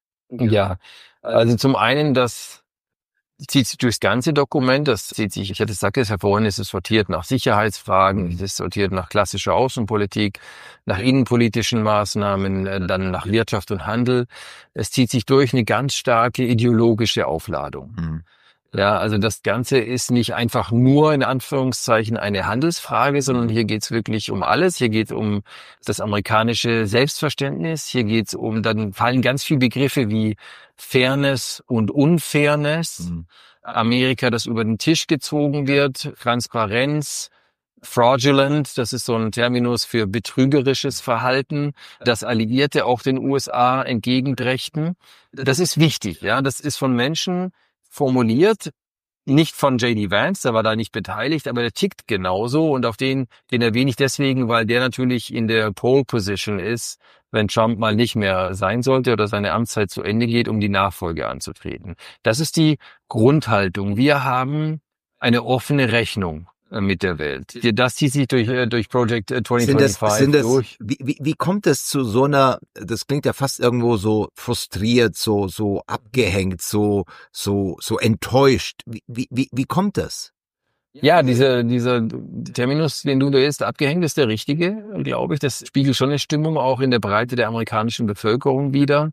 Ja, also zum einen, das zieht sich durchs ganze Dokument, das zieht sich, ich hatte gesagt, es ja vorhin, ist es sortiert nach Sicherheitsfragen, es ist sortiert nach klassischer Außenpolitik, nach innenpolitischen Maßnahmen, dann nach Wirtschaft und Handel. Es zieht sich durch eine ganz starke ideologische Aufladung. Ja, also das Ganze ist nicht einfach nur in Anführungszeichen eine Handelsfrage, sondern hier geht's wirklich um alles. Hier geht's um das amerikanische Selbstverständnis. Hier geht's dann fallen ganz viele Begriffe wie Fairness und Unfairness. Amerika, das über den Tisch gezogen wird, Transparenz, fraudulent, das ist so ein Terminus für betrügerisches Verhalten, das Alliierte auch den USA entgegenbrächten. Das ist wichtig, ja. Das ist von Menschen formuliert, nicht von J.D. Vance, der war da nicht beteiligt, aber der tickt genauso, und auf den erwähne ich deswegen, weil der natürlich in der Pole Position ist, wenn Trump mal nicht mehr sein sollte oder seine Amtszeit zu Ende geht, um die Nachfolge anzutreten. Das ist die Grundhaltung. Wir haben eine offene Rechnung mit der Welt. Das zieht sich durch Project 2025 durch. Wie kommt es zu so einer, das klingt ja fast irgendwo so frustriert, so abgehängt, so enttäuscht. Wie kommt das? Ja, dieser Terminus, den du ist, abgehängt, ist der richtige, glaube ich. Das spiegelt schon eine Stimmung auch in der Breite der amerikanischen Bevölkerung wider,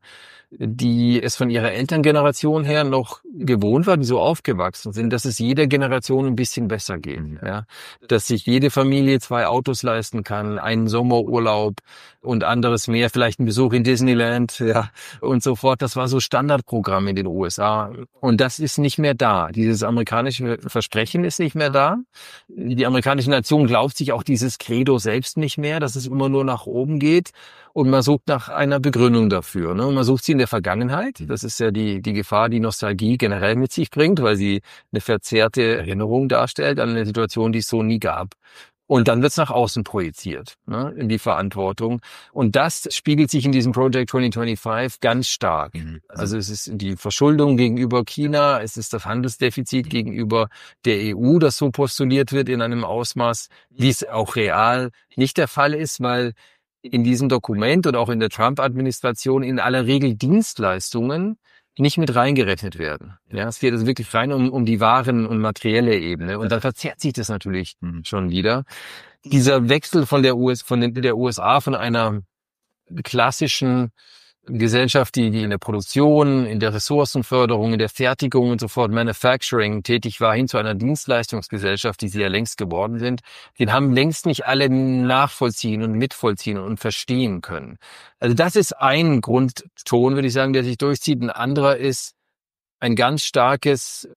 die es von ihrer Elterngeneration her noch gewohnt war, die so aufgewachsen sind, dass es jeder Generation ein bisschen besser geht. Ja, dass sich jede Familie 2 Autos leisten kann, einen Sommerurlaub und anderes mehr, vielleicht einen Besuch in Disneyland, ja, und so fort. Das war so Standardprogramm in den USA. Und das ist nicht mehr da. Dieses amerikanische Versprechen ist nicht mehr da. Die amerikanische Nation glaubt sich auch dieses Credo selbst nicht mehr, dass es immer nur nach oben geht. Und man sucht nach einer Begründung dafür. Ne? Und man sucht sie in der Vergangenheit. Das ist ja die Gefahr, die Nostalgie generell mit sich bringt, weil sie eine verzerrte Erinnerung darstellt an eine Situation, die es so nie gab. Und dann wird's nach außen projiziert, ne, in die Verantwortung. Und das spiegelt sich in diesem Project 2025 ganz stark. Also es ist die Verschuldung gegenüber China, es ist das Handelsdefizit gegenüber der EU, das so postuliert wird in einem Ausmaß, wie es auch real nicht der Fall ist, weil in diesem Dokument und auch in der Trump-Administration in aller Regel Dienstleistungen nicht mit reingerechnet werden. Ja, es geht also wirklich rein um die Waren- und materielle Ebene. Und dann verzerrt sich das natürlich schon wieder. Dieser Wechsel von der USA, von einer klassischen Gesellschaft, die in der Produktion, in der Ressourcenförderung, in der Fertigung und so fort, Manufacturing tätig war, hin zu einer Dienstleistungsgesellschaft, die sie ja längst geworden sind, den haben längst nicht alle nachvollziehen und mitvollziehen und verstehen können. Also das ist ein Grundton, würde ich sagen, der sich durchzieht. Ein anderer ist ein ganz starker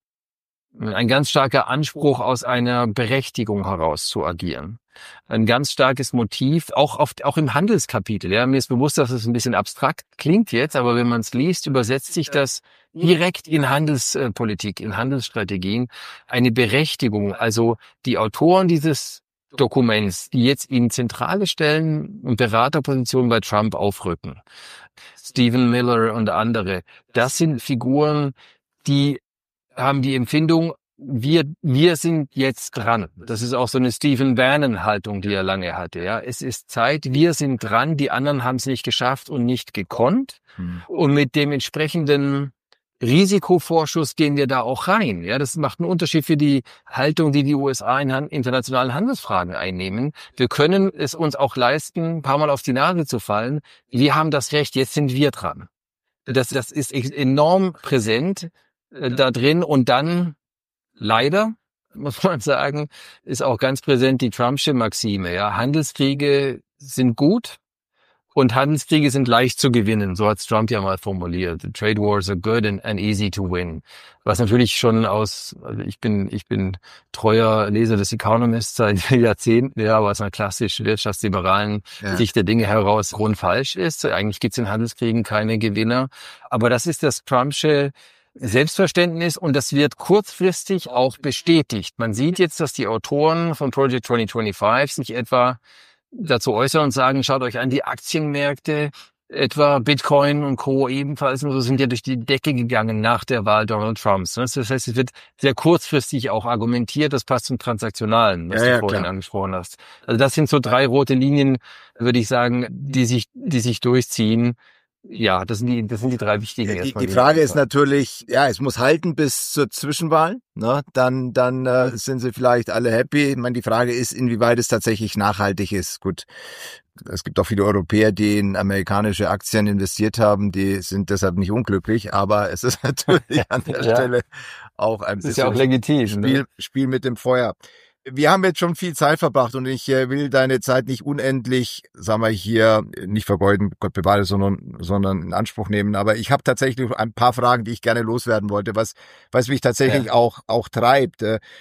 Anspruch, aus einer Berechtigung heraus zu agieren. Ein ganz starkes Motiv, auch im Handelskapitel. Ja, mir ist bewusst, dass es ein bisschen abstrakt klingt jetzt, aber wenn man es liest, übersetzt sich das direkt in Handelspolitik, in Handelsstrategien, eine Berechtigung. Also die Autoren dieses Dokuments, die jetzt in zentrale Stellen und Beraterpositionen bei Trump aufrücken, Stephen Miller und andere, das sind Figuren, die haben die Empfindung, wir sind jetzt dran. Das ist auch so eine Stephen Bannon-Haltung, die er lange hatte. Ja, es ist Zeit, wir sind dran, die anderen haben es nicht geschafft und nicht gekonnt. Und mit dem entsprechenden Risikovorschuss gehen wir da auch rein. Ja, das macht einen Unterschied für die Haltung, die die USA in internationalen Handelsfragen einnehmen. Wir können es uns auch leisten, ein paar Mal auf die Nase zu fallen. Wir haben das Recht, jetzt sind wir dran. Das ist enorm präsent da drin. Und dann, leider, muss man sagen, ist auch ganz präsent die Trumpsche Maxime. Ja, Handelskriege sind gut und Handelskriege sind leicht zu gewinnen. So hat Trump ja mal formuliert. The trade wars are good and easy to win. Was natürlich schon ich bin treuer Leser des Economist seit Jahrzehnten, ja, aber aus einer klassisch wirtschaftsliberalen Sicht der Dinge heraus grundfalsch ist. Eigentlich gibt es in Handelskriegen keine Gewinner. Aber das ist das Trumpsche Selbstverständnis und das wird kurzfristig auch bestätigt. Man sieht jetzt, dass die Autoren von Project 2025 sich etwa dazu äußern und sagen, schaut euch an, die Aktienmärkte, etwa Bitcoin und Co. ebenfalls, und so sind ja durch die Decke gegangen nach der Wahl Donald Trumps. Das heißt, es wird sehr kurzfristig auch argumentiert, das passt zum Transaktionalen, was du vorhin angesprochen hast. Also das sind so 3 rote Linien, würde ich sagen, die sich durchziehen. Ja, das sind die 3 wichtigen. Die Frage ist natürlich, ja, es muss halten bis zur Zwischenwahl, ne? Dann sind sie vielleicht alle happy. Ich meine, die Frage ist, inwieweit es tatsächlich nachhaltig ist. Gut, es gibt auch viele Europäer, die in amerikanische Aktien investiert haben, die sind deshalb nicht unglücklich, aber es ist natürlich an der Stelle auch ein bisschen ist ja auch legitim, Spiel mit dem Feuer. Wir haben jetzt schon viel Zeit verbracht und ich will deine Zeit nicht unendlich, sagen wir hier, nicht vergeuden, Gott bewahre, sondern in Anspruch nehmen. Aber ich habe tatsächlich ein paar Fragen, die ich gerne loswerden wollte, was mich tatsächlich auch treibt.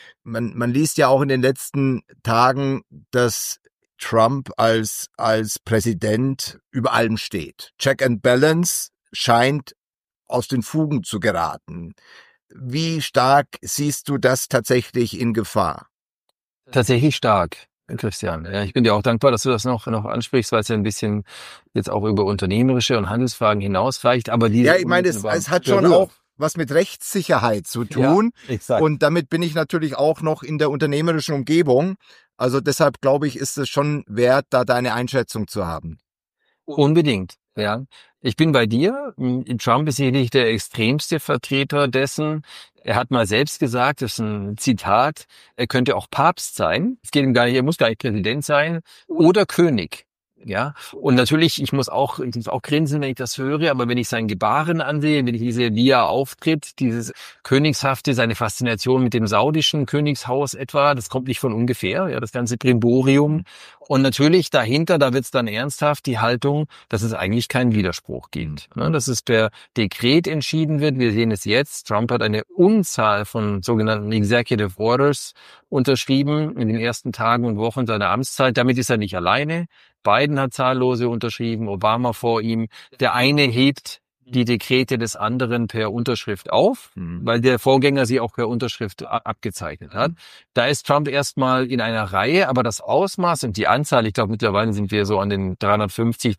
Man liest ja auch in den letzten Tagen, dass Trump als Präsident über allem steht. Check and Balance scheint aus den Fugen zu geraten. Wie stark siehst du das tatsächlich in Gefahr? Tatsächlich stark, Christian. Ja, ich bin dir auch dankbar, dass du das noch ansprichst, weil es ja ein bisschen jetzt auch über unternehmerische und Handelsfragen hinausreicht. Aber ich meine, es hat schon auch was mit Rechtssicherheit zu tun. Ja, exakt. Und damit bin ich natürlich auch noch in der unternehmerischen Umgebung. Also deshalb glaube ich, ist es schon wert, da deine Einschätzung zu haben. Unbedingt, ja. Ich bin bei dir. Trump ist sicherlich der extremste Vertreter dessen. Er hat mal selbst gesagt, das ist ein Zitat, er könnte auch Papst sein. Es geht ihm gar nicht, er muss gar nicht Präsident sein oder König. Ja, und natürlich, ich muss auch grinsen, wenn ich das höre, aber wenn ich sein Gebaren ansehe, wenn ich sehe, wie er auftritt, dieses Königshafte, seine Faszination mit dem saudischen Königshaus etwa, das kommt nicht von ungefähr, ja, das ganze Brimborium. Und natürlich dahinter, da wird's dann ernsthaft, die Haltung, dass es eigentlich keinen Widerspruch gibt. Ne, dass es per Dekret entschieden wird. Wir sehen es jetzt. Trump hat eine Unzahl von sogenannten Executive Orders unterschrieben in den ersten Tagen und Wochen seiner Amtszeit. Damit ist er nicht alleine. Biden hat zahllose unterschrieben, Obama vor ihm. Der eine hebt die Dekrete des anderen per Unterschrift auf, weil der Vorgänger sie auch per Unterschrift abgezeichnet hat. Da ist Trump erstmal in einer Reihe, aber das Ausmaß und die Anzahl, ich glaube mittlerweile sind wir so an den 350,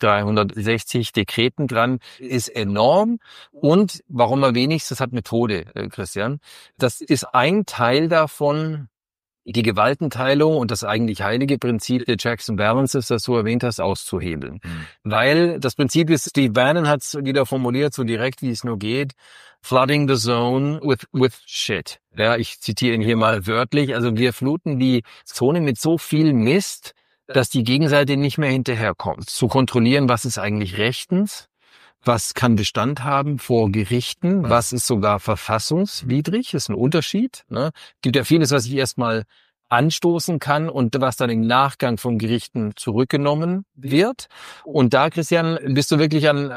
360 Dekreten dran, ist enorm. Und warum erwähne ich, das hat Methode, Christian. Das ist ein Teil davon, die Gewaltenteilung und das eigentlich heilige Prinzip der Checks and Balances, das du erwähnt hast, auszuhebeln. Weil das Prinzip ist, Steve Bannon hat es wieder formuliert, so direkt wie es nur geht, flooding the zone with shit. Ja, ich zitiere ihn hier mal wörtlich. Also wir fluten die Zone mit so viel Mist, dass die Gegenseite nicht mehr hinterherkommt, zu kontrollieren, was ist eigentlich rechtens, was kann Bestand haben vor Gerichten, was ist sogar verfassungswidrig, ist ein Unterschied. Ne? Gibt ja vieles, was ich erstmal anstoßen kann und was dann im Nachgang von Gerichten zurückgenommen wird. Und da, Christian, bist du wirklich hast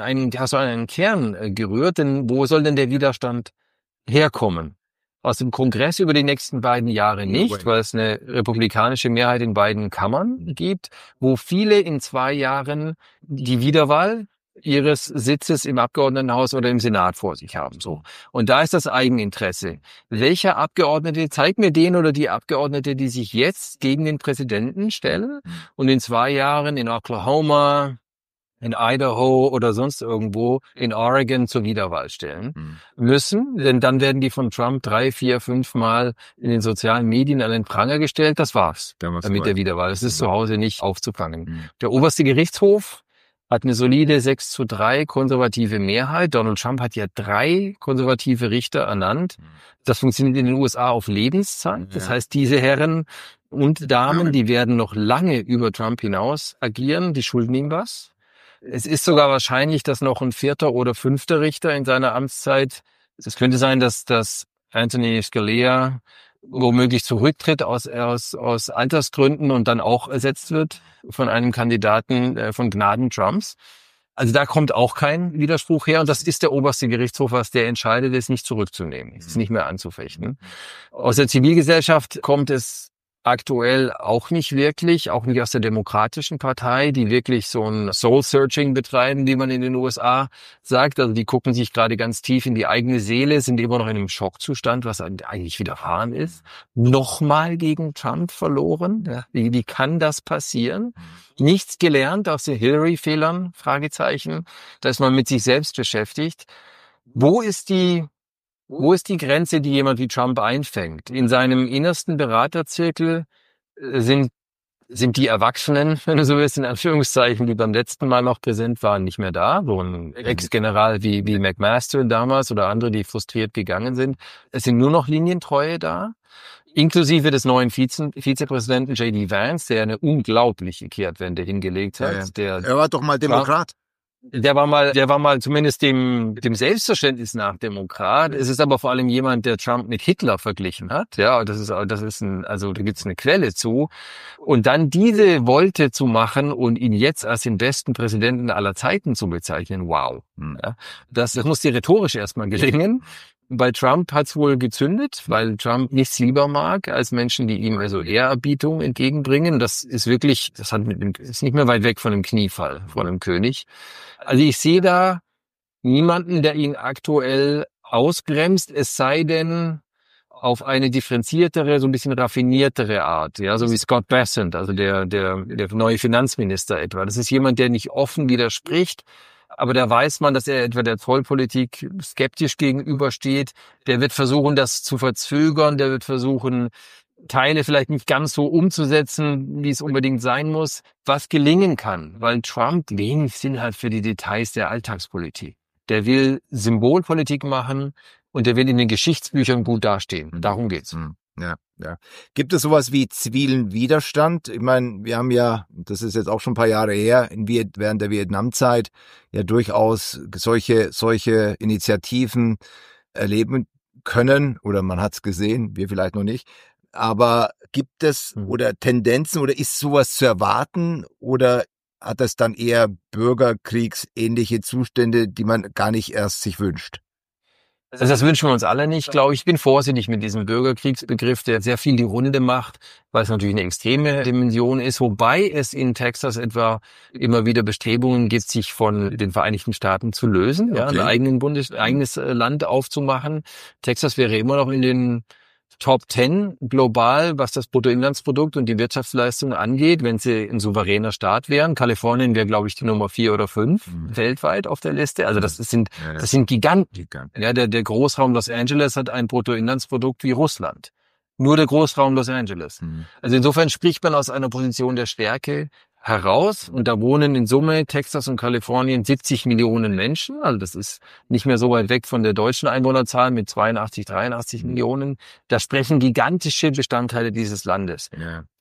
du an einen Kern gerührt, denn wo soll denn der Widerstand herkommen? Aus dem Kongress über die nächsten beiden Jahre nicht, weil es eine republikanische Mehrheit in beiden Kammern gibt, wo viele in 2 Jahren die Wiederwahl ihres Sitzes im Abgeordnetenhaus oder im Senat vor sich haben. So. Und da ist das Eigeninteresse. Welcher Abgeordnete, zeig mir den oder die Abgeordnete, die sich jetzt gegen den Präsidenten stellen und in 2 Jahren in Oklahoma, in Idaho oder sonst irgendwo in Oregon zur Wiederwahl stellen müssen. Denn dann werden die von Trump 3, 4, 5 Mal in den sozialen Medien an den Pranger gestellt. Das war's mit der Wiederwahl. Das ist zu Hause nicht aufzufangen. Der oberste Gerichtshof hat eine solide 6:3 konservative Mehrheit. Donald Trump hat ja 3 konservative Richter ernannt. Das funktioniert in den USA auf Lebenszeit. Das heißt, diese Herren und Damen, die werden noch lange über Trump hinaus agieren. Die schulden ihm was. Es ist sogar wahrscheinlich, dass noch ein 4. oder 5. Richter in seiner Amtszeit, es könnte sein, dass Anthony Scalia womöglich zurücktritt aus Altersgründen und dann auch ersetzt wird von einem Kandidaten von Gnaden Trumps. Also da kommt auch kein Widerspruch her und das ist der oberste Gerichtshof, was der entscheidet, ist nicht zurückzunehmen, ist nicht mehr anzufechten. Aus der Zivilgesellschaft kommt es aktuell auch nicht wirklich, auch nicht aus der Demokratischen Partei, die wirklich so ein Soul-Searching betreiben, wie man in den USA sagt. Also die gucken sich gerade ganz tief in die eigene Seele, sind immer noch in einem Schockzustand, was eigentlich widerfahren ist. Nochmal gegen Trump verloren. Ja, wie kann das passieren? Nichts gelernt aus den Hillary-Fehlern? Fragezeichen. Da ist man mit sich selbst beschäftigt. Wo ist die Grenze, die jemand wie Trump einfängt? In seinem innersten Beraterzirkel sind die Erwachsenen, wenn du so willst, in Anführungszeichen, die beim letzten Mal noch präsent waren, nicht mehr da. So ein Ex-General wie McMaster damals oder andere, die frustriert gegangen sind. Es sind nur noch Linientreue da, inklusive des neuen Vizepräsidenten J.D. Vance, der eine unglaubliche Kehrtwende hingelegt hat. Er war doch mal Demokrat. Der war mal zumindest dem Selbstverständnis nach Demokrat. Es ist aber vor allem jemand, der Trump mit Hitler verglichen hat. Ja, da gibt's eine Quelle zu. Und dann diese Wolte zu machen und ihn jetzt als den besten Präsidenten aller Zeiten zu bezeichnen, wow. Ja, das muss dir rhetorisch erstmal gelingen. Bei Trump hat's wohl gezündet, weil Trump nichts lieber mag als Menschen, die ihm also Ehrerbietung entgegenbringen. Das ist wirklich, ist nicht mehr weit weg von einem Kniefall, von einem König. Also ich sehe da niemanden, der ihn aktuell ausbremst, es sei denn auf eine differenziertere, so ein bisschen raffiniertere Art, ja, so wie Scott Bessent, also der neue Finanzminister etwa. Das ist jemand, der nicht offen widerspricht, aber da weiß man, dass er etwa der Zollpolitik skeptisch gegenübersteht. Der wird versuchen, das zu verzögern. Der wird versuchen, Teile vielleicht nicht ganz so umzusetzen, wie es unbedingt sein muss, was gelingen kann. Weil Trump wenig Sinn hat für die Details der Alltagspolitik. Der will Symbolpolitik machen und der will in den Geschichtsbüchern gut dastehen. Darum geht's. Ja. Gibt es sowas wie zivilen Widerstand? Ich meine, wir haben ja, das ist jetzt auch schon ein paar Jahre her, während der Vietnamzeit ja durchaus solche Initiativen erleben können, oder man hat's gesehen, wir vielleicht noch nicht. Aber gibt es oder Tendenzen oder ist sowas zu erwarten oder hat das dann eher bürgerkriegsähnliche Zustände, die man gar nicht erst sich wünscht? Also das wünschen wir uns alle nicht, glaube ich. Ich bin vorsichtig mit diesem Bürgerkriegsbegriff, der sehr viel die Runde macht, weil es natürlich eine extreme Dimension ist, wobei es in Texas etwa immer wieder Bestrebungen gibt, sich von den Vereinigten Staaten zu lösen, ja, ein eigenes Land aufzumachen. Texas wäre immer noch in den Top 10 global, was das Bruttoinlandsprodukt und die Wirtschaftsleistung angeht, wenn sie ein souveräner Staat wären. Kalifornien wäre, glaube ich, die Nummer 4 oder 5 weltweit auf der Liste. Also das sind Giganten. Ja, der Großraum Los Angeles hat ein Bruttoinlandsprodukt wie Russland. Nur der Großraum Los Angeles. Also insofern spricht man aus einer Position der Stärke heraus und da wohnen in Summe Texas und Kalifornien 70 Millionen Menschen. Also das ist nicht mehr so weit weg von der deutschen Einwohnerzahl mit 82, 83 Millionen. Da sprechen gigantische Bestandteile dieses Landes. Ja.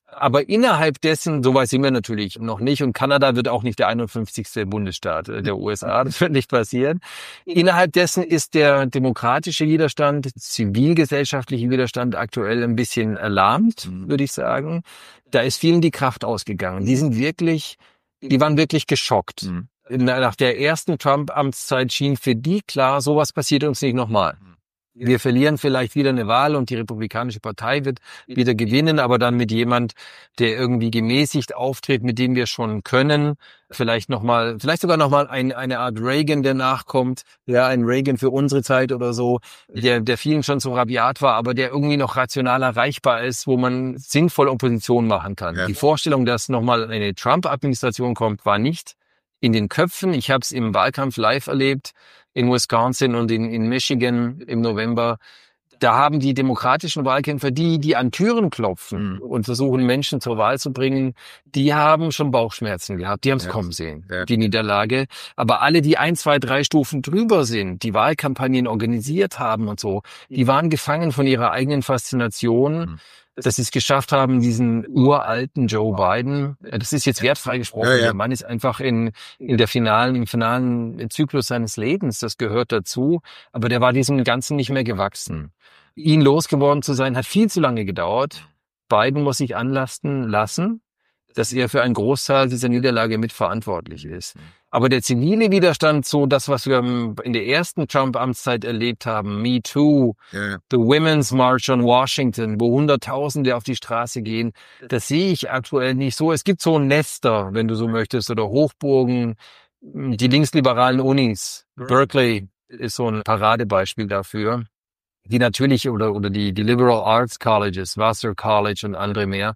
Aber innerhalb dessen, so weit sind wir natürlich noch nicht, und Kanada wird auch nicht der 51. Bundesstaat der USA, das wird nicht passieren. Innerhalb dessen ist der demokratische Widerstand, zivilgesellschaftliche Widerstand aktuell ein bisschen erlahmt, würde ich sagen. Da ist vielen die Kraft ausgegangen. Die waren wirklich geschockt. Nach der ersten Trump-Amtszeit schien für die klar, sowas passiert uns nicht nochmal. Wir verlieren vielleicht wieder eine Wahl und die Republikanische Partei wird wieder gewinnen, aber dann mit jemand, der irgendwie gemäßigt auftritt, mit dem wir schon können. Vielleicht sogar nochmal eine Art Reagan, der nachkommt. Ja, ein Reagan für unsere Zeit oder so, der vielen schon so rabiat war, aber der irgendwie noch rational erreichbar ist, wo man sinnvoll Opposition machen kann. Ja. Die Vorstellung, dass nochmal eine Trump-Administration kommt, war nicht in den Köpfen. Ich habe es im Wahlkampf live erlebt, in Wisconsin und in Michigan im November. Da haben die demokratischen Wahlkämpfer, die an Türen klopfen und versuchen, Menschen zur Wahl zu bringen, die haben schon Bauchschmerzen gehabt. Die haben es kommen sehen, die Niederlage. Aber alle, die 1, 2, 3 Stufen drüber sind, die Wahlkampagnen organisiert haben und so, die waren gefangen von ihrer eigenen Faszination, dass sie es geschafft haben, diesen uralten Joe Biden, das ist jetzt wertfrei gesprochen, der Mann ist einfach im finalen Zyklus seines Lebens, das gehört dazu, aber der war diesem Ganzen nicht mehr gewachsen. Ihn losgeworden zu sein, hat viel zu lange gedauert. Biden muss sich anlasten lassen, dass er für einen Großteil dieser Niederlage mitverantwortlich ist. Aber der zivile Widerstand, so das, was wir in der ersten Trump-Amtszeit erlebt haben, Me Too, the Women's March on Washington, wo Hunderttausende auf die Straße gehen, das sehe ich aktuell nicht so. Es gibt so Nester, wenn du so möchtest, oder Hochburgen, die linksliberalen Unis. Berkeley ist so ein Paradebeispiel dafür. Die natürlich, oder die Liberal Arts Colleges, Vassar College und andere mehr,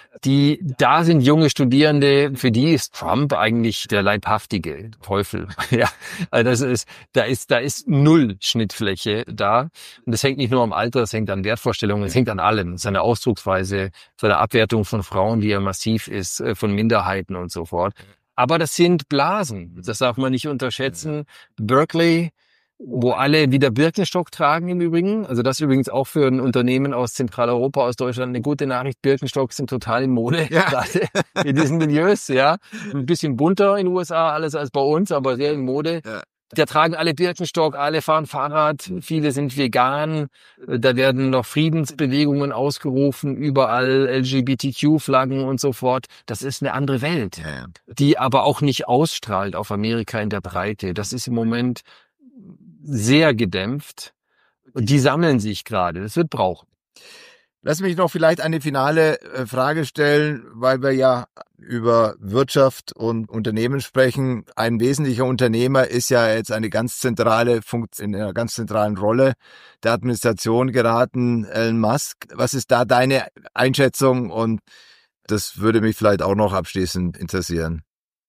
da sind junge Studierende, für die ist Trump eigentlich der leibhaftige Teufel. Ja, also da ist null Schnittfläche da. Und das hängt nicht nur am Alter, das hängt an Wertvorstellungen, es hängt an allem. Seine Ausdrucksweise, seine Abwertung von Frauen, die ja massiv ist, von Minderheiten und so fort. Aber das sind Blasen. Das darf man nicht unterschätzen. Berkeley, wo alle wieder Birkenstock tragen im Übrigen. Also das übrigens auch für ein Unternehmen aus Zentraleuropa, aus Deutschland eine gute Nachricht. Birkenstock sind total in Mode, gerade in diesen Milieus, ja. Ein bisschen bunter in den USA alles als bei uns, aber sehr in Mode. Ja. Da tragen alle Birkenstock, alle fahren Fahrrad, viele sind vegan. Da werden noch Friedensbewegungen ausgerufen, überall LGBTQ-Flaggen und so fort. Das ist eine andere Welt, die aber auch nicht ausstrahlt auf Amerika in der Breite. Das ist im Moment sehr gedämpft und die sammeln sich gerade. Das wird brauchen. Lass mich noch vielleicht eine finale Frage stellen, weil wir ja über Wirtschaft und Unternehmen sprechen. Ein wesentlicher Unternehmer ist ja jetzt eine ganz zentrale Funktion, in einer ganz zentralen Rolle der Administration geraten, Elon Musk. Was ist da deine Einschätzung? Und das würde mich vielleicht auch noch abschließend interessieren.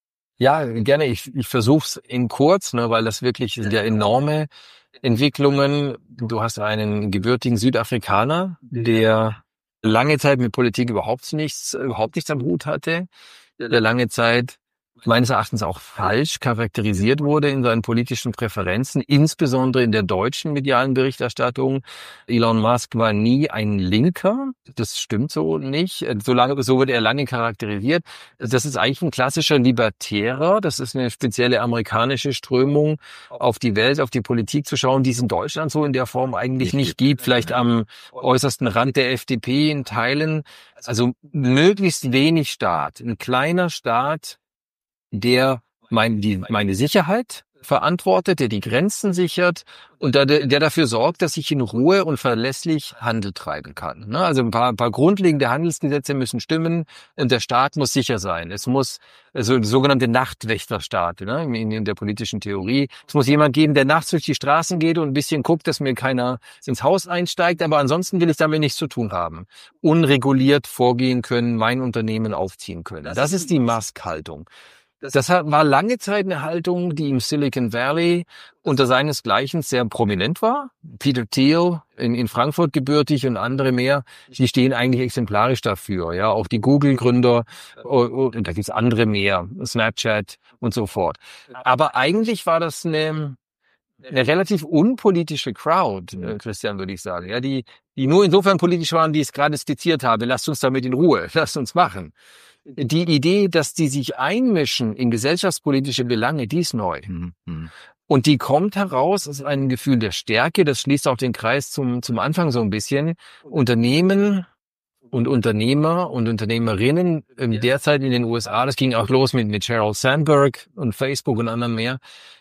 Ja, gerne. Ich versuch's in kurz, weil das wirklich sind ja enorme Entwicklungen. Du hast einen gebürtigen Südafrikaner, der lange Zeit mit Politik überhaupt nichts am Hut hatte, der lange Zeit meines Erachtens auch falsch charakterisiert wurde in seinen politischen Präferenzen, insbesondere in der deutschen medialen Berichterstattung. Elon Musk war nie ein Linker, das stimmt so nicht. So wurde er lange charakterisiert. Das ist eigentlich ein klassischer Libertärer, das ist eine spezielle amerikanische Strömung, auf die Welt, auf die Politik zu schauen, die es in Deutschland so in der Form eigentlich nicht gibt, vielleicht am äußersten Rand der FDP in Teilen. Also möglichst wenig Staat, ein kleiner Staat, der meine Sicherheit verantwortet, der die Grenzen sichert und der dafür sorgt, dass ich in Ruhe und verlässlich Handel treiben kann. Also ein paar grundlegende Handelsgesetze müssen stimmen und der Staat muss sicher sein. Es muss also sogenannte Nachtwächterstaat in der politischen Theorie. Es muss jemand geben, der nachts durch die Straßen geht und ein bisschen guckt, dass mir keiner ins Haus einsteigt, aber ansonsten will ich damit nichts zu tun haben. Unreguliert vorgehen können, mein Unternehmen aufziehen können. Das ist die Musk-Haltung. Das war lange Zeit eine Haltung, die im Silicon Valley unter seinesgleichen sehr prominent war. Peter Thiel in Frankfurt gebürtig und andere mehr, die stehen eigentlich exemplarisch dafür. Ja, auch die Google-Gründer, und da gibt's andere mehr, Snapchat und so fort. Aber eigentlich war das eine eine relativ unpolitische Crowd, Christian, würde ich sagen. Ja, die nur insofern politisch waren, die ich es gerade skizziert habe. Lasst uns damit in Ruhe. Lasst uns machen. Die Idee, dass die sich einmischen in gesellschaftspolitische Belange, die ist neu. Und die kommt heraus aus einem Gefühl der Stärke. Das schließt auch den Kreis zum Anfang so ein bisschen. Unternehmen und Unternehmer und Unternehmerinnen derzeit in den USA, das ging auch los mit Sheryl Sandberg und Facebook und anderen mehr,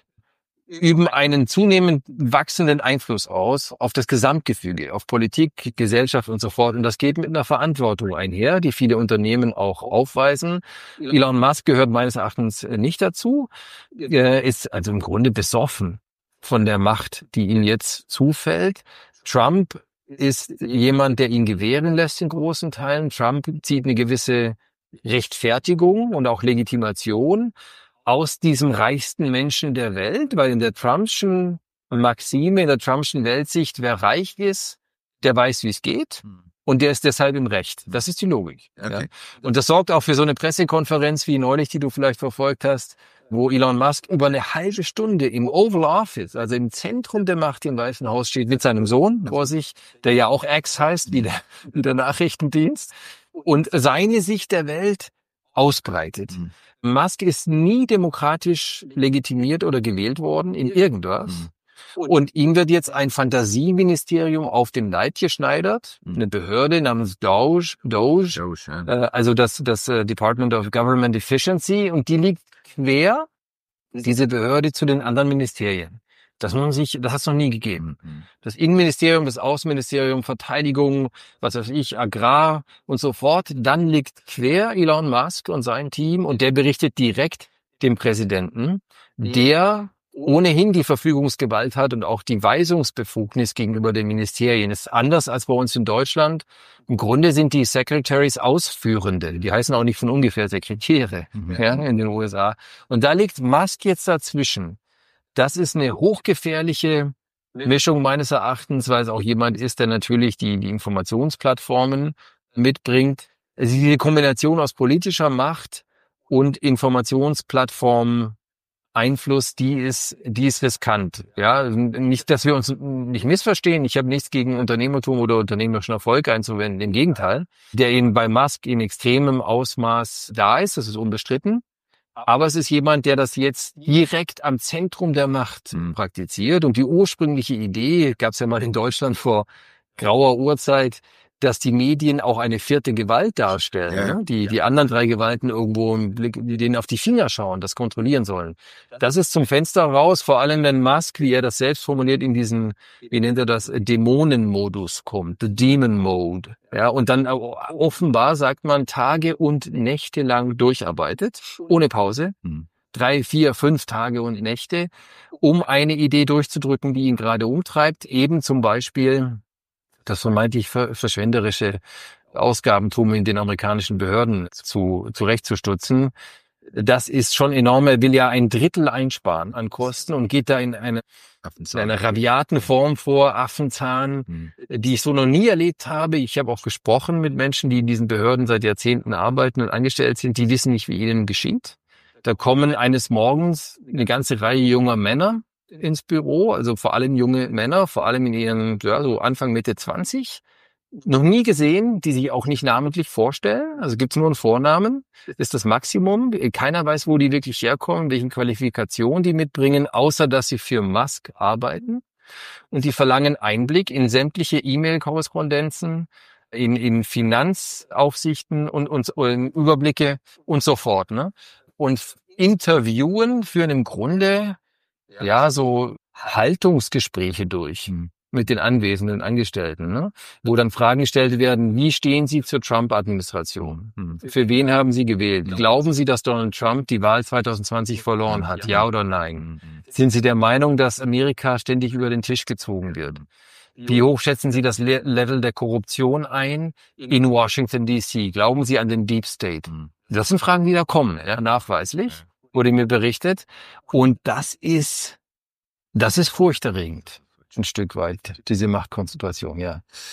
üben einen zunehmend wachsenden Einfluss aus auf das Gesamtgefüge, auf Politik, Gesellschaft und so fort. Und das geht mit einer Verantwortung einher, die viele Unternehmen auch aufweisen. Elon Musk gehört meines Erachtens nicht dazu. Er ist also im Grunde besoffen von der Macht, die ihm jetzt zufällt. Trump ist jemand, der ihn gewähren lässt in großen Teilen. Trump zieht eine gewisse Rechtfertigung und auch Legitimation aus diesem reichsten Menschen der Welt, weil in der Trumpschen Maxime, in der Trumpschen Weltsicht, wer reich ist, der weiß, wie es geht und der ist deshalb im Recht. Das ist die Logik. Okay. Ja. Und das sorgt auch für so eine Pressekonferenz wie neulich, die du vielleicht verfolgt hast, wo Elon Musk über eine halbe Stunde im Oval Office, also im Zentrum der Macht im Weißen Haus steht, mit seinem Sohn vor sich, der ja auch X heißt, wie der Nachrichtendienst, und seine Sicht der Welt ausbreitet. Musk ist nie demokratisch legitimiert oder gewählt worden in irgendwas. Und ihm wird jetzt ein Fantasieministerium auf den Leib geschneidert, eine Behörde namens DOGE, also das Department of Government Efficiency, und die liegt quer, diese Behörde, zu den anderen Ministerien. Das hat es noch nie gegeben. Das Innenministerium, das Außenministerium, Verteidigung, was weiß ich, Agrar und so fort. Dann liegt quer Elon Musk und sein Team und der berichtet direkt dem Präsidenten, der ohnehin die Verfügungsgewalt hat und auch die Weisungsbefugnis gegenüber den Ministerien. Das ist anders als bei uns in Deutschland. Im Grunde sind die Secretaries Ausführende. Die heißen auch nicht von ungefähr Sekretäre in den USA. Und da liegt Musk jetzt dazwischen. Das ist eine hochgefährliche Mischung meines Erachtens, weil es auch jemand ist, der natürlich die Informationsplattformen mitbringt. Also diese Kombination aus politischer Macht und Informationsplattform-Einfluss, die ist riskant. Ja, nicht, dass wir uns nicht missverstehen. Ich habe nichts gegen Unternehmertum oder unternehmerischen Erfolg einzuwenden. Im Gegenteil, der eben bei Musk in extremem Ausmaß da ist. Das ist unbestritten. Aber es ist jemand, der das jetzt direkt am Zentrum der Macht praktiziert. Und die ursprüngliche Idee, gab es ja mal in Deutschland vor grauer Urzeit, dass die Medien auch eine vierte Gewalt darstellen, ne? Die anderen drei Gewalten irgendwo im Blick, denen auf die Finger schauen, das kontrollieren sollen. Das ist zum Fenster raus, vor allem wenn Musk, wie er das selbst formuliert, in diesen, wie nennt er das, Dämonenmodus kommt, the Demon Mode. Ja, und dann offenbar, sagt man, Tage und Nächte lang durcharbeitet, ohne Pause. 3, 4, 5 Tage und Nächte, um eine Idee durchzudrücken, die ihn gerade umtreibt, eben zum Beispiel das vermeintlich verschwenderische Ausgabentum in den amerikanischen Behörden zurechtzustutzen. Das ist schon enorm. Er will ja 1/3 einsparen an Kosten und geht da in einer rabiaten Form vor, Affenzahn, die ich so noch nie erlebt habe. Ich habe auch gesprochen mit Menschen, die in diesen Behörden seit Jahrzehnten arbeiten und angestellt sind. Die wissen nicht, wie ihnen geschieht. Da kommen eines Morgens eine ganze Reihe junger Männer ins Büro, also vor allem junge Männer, vor allem in ihren, so Anfang, Mitte 20, noch nie gesehen, die sich auch nicht namentlich vorstellen, also gibt's nur einen Vornamen, ist das Maximum, keiner weiß, wo die wirklich herkommen, welchen Qualifikationen die mitbringen, außer dass sie für Musk arbeiten, und die verlangen Einblick in sämtliche E-Mail-Korrespondenzen, in Finanzaufsichten und Überblicke und so fort, ne? Und interviewen führen im Grunde so Haltungsgespräche durch mit den anwesenden Angestellten, ne? Wo dann Fragen gestellt werden, wie stehen Sie zur Trump-Administration? Für wen haben Sie gewählt? Glauben Sie, dass Donald Trump die Wahl 2020 verloren hat? Ja oder nein? Sind Sie der Meinung, dass Amerika ständig über den Tisch gezogen wird? Wie hoch schätzen Sie das Level der Korruption ein in Washington, D.C.? Glauben Sie an den Deep State? Das sind Fragen, die da kommen, nachweislich, wurde mir berichtet. Und das ist furchterregend, ein Stück weit, diese Machtkonzentration, ja.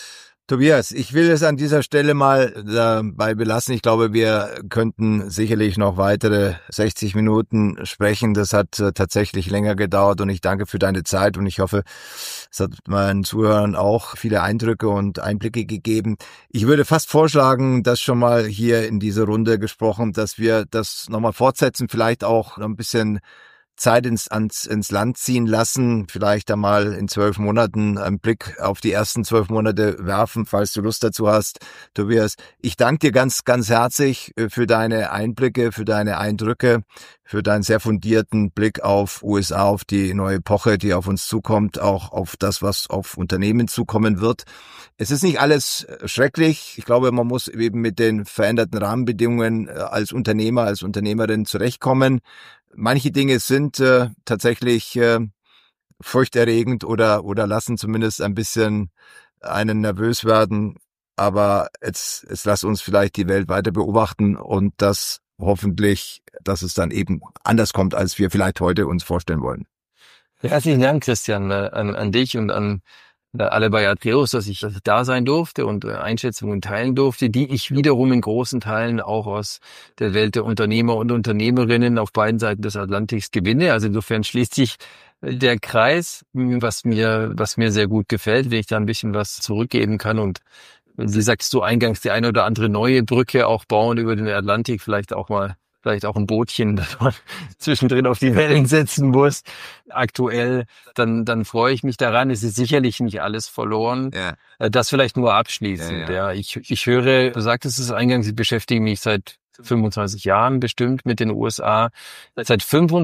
Tobias, ich will es an dieser Stelle mal dabei belassen. Ich glaube, wir könnten sicherlich noch weitere 60 Minuten sprechen. Das hat tatsächlich länger gedauert und ich danke für deine Zeit und ich hoffe, es hat meinen Zuhörern auch viele Eindrücke und Einblicke gegeben. Ich würde fast vorschlagen, dass schon mal hier in dieser Runde gesprochen, dass wir das nochmal fortsetzen, vielleicht auch noch ein bisschen Zeit ins Land ziehen lassen, vielleicht einmal in 12 Monaten einen Blick auf die ersten 12 Monate werfen, falls du Lust dazu hast. Tobias, ich danke dir ganz, ganz herzlich für deine Einblicke, für deine Eindrücke, für deinen sehr fundierten Blick auf USA, auf die neue Epoche, die auf uns zukommt, auch auf das, was auf Unternehmen zukommen wird. Es ist nicht alles schrecklich. Ich glaube, man muss eben mit den veränderten Rahmenbedingungen als Unternehmer, als Unternehmerin zurechtkommen. Manche Dinge sind tatsächlich furchterregend oder lassen zumindest ein bisschen einen nervös werden. Aber es lasst uns vielleicht die Welt weiter beobachten und das hoffentlich, dass es dann eben anders kommt, als wir vielleicht heute uns vorstellen wollen. Herzlichen Dank, Christian, an dich und an alle bei Athreus, dass ich da sein durfte und Einschätzungen teilen durfte, die ich wiederum in großen Teilen auch aus der Welt der Unternehmer und Unternehmerinnen auf beiden Seiten des Atlantiks gewinne. Also insofern schließt sich der Kreis, was mir sehr gut gefällt, wenn ich da ein bisschen was zurückgeben kann und wie sagst du eingangs, die eine oder andere neue Brücke auch bauen über den Atlantik, vielleicht auch ein Bootchen, das man zwischendrin auf die Wellen setzen muss. Aktuell, dann freue ich mich daran. Es ist sicherlich nicht alles verloren. Ja. Das vielleicht nur abschließend. Ja. Ich höre, du sagtest es eingangs, ich beschäftige mich seit 25 Jahren bestimmt mit den USA. Seit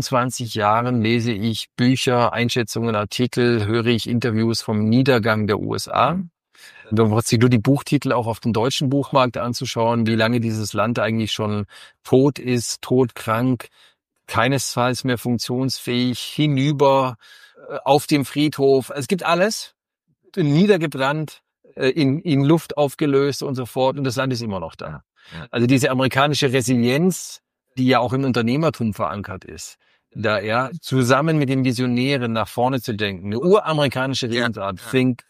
25 Jahren lese ich Bücher, Einschätzungen, Artikel, höre ich Interviews vom Niedergang der USA. Dann brauchst du die Buchtitel auch auf dem deutschen Buchmarkt anzuschauen, wie lange dieses Land eigentlich schon tot ist, todkrank, keinesfalls mehr funktionsfähig, hinüber, auf dem Friedhof. Es gibt alles, niedergebrannt, in Luft aufgelöst und so fort. Und das Land ist immer noch da. Also diese amerikanische Resilienz, die ja auch im Unternehmertum verankert ist, da zusammen mit den Visionären nach vorne zu denken, eine uramerikanische Redensart, think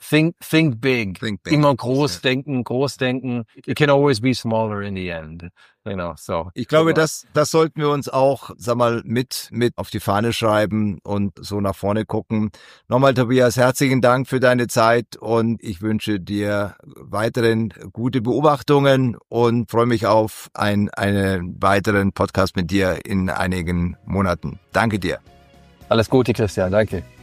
big, immer groß denken, you can always be smaller in the end. Genau, so. Ich glaube, das sollten wir uns auch, mit auf die Fahne schreiben und so nach vorne gucken. Nochmal, Tobias, herzlichen Dank für deine Zeit und ich wünsche dir weiterhin gute Beobachtungen und freue mich auf einen weiteren Podcast mit dir in einigen Monaten. Danke dir. Alles Gute, Christian. Danke.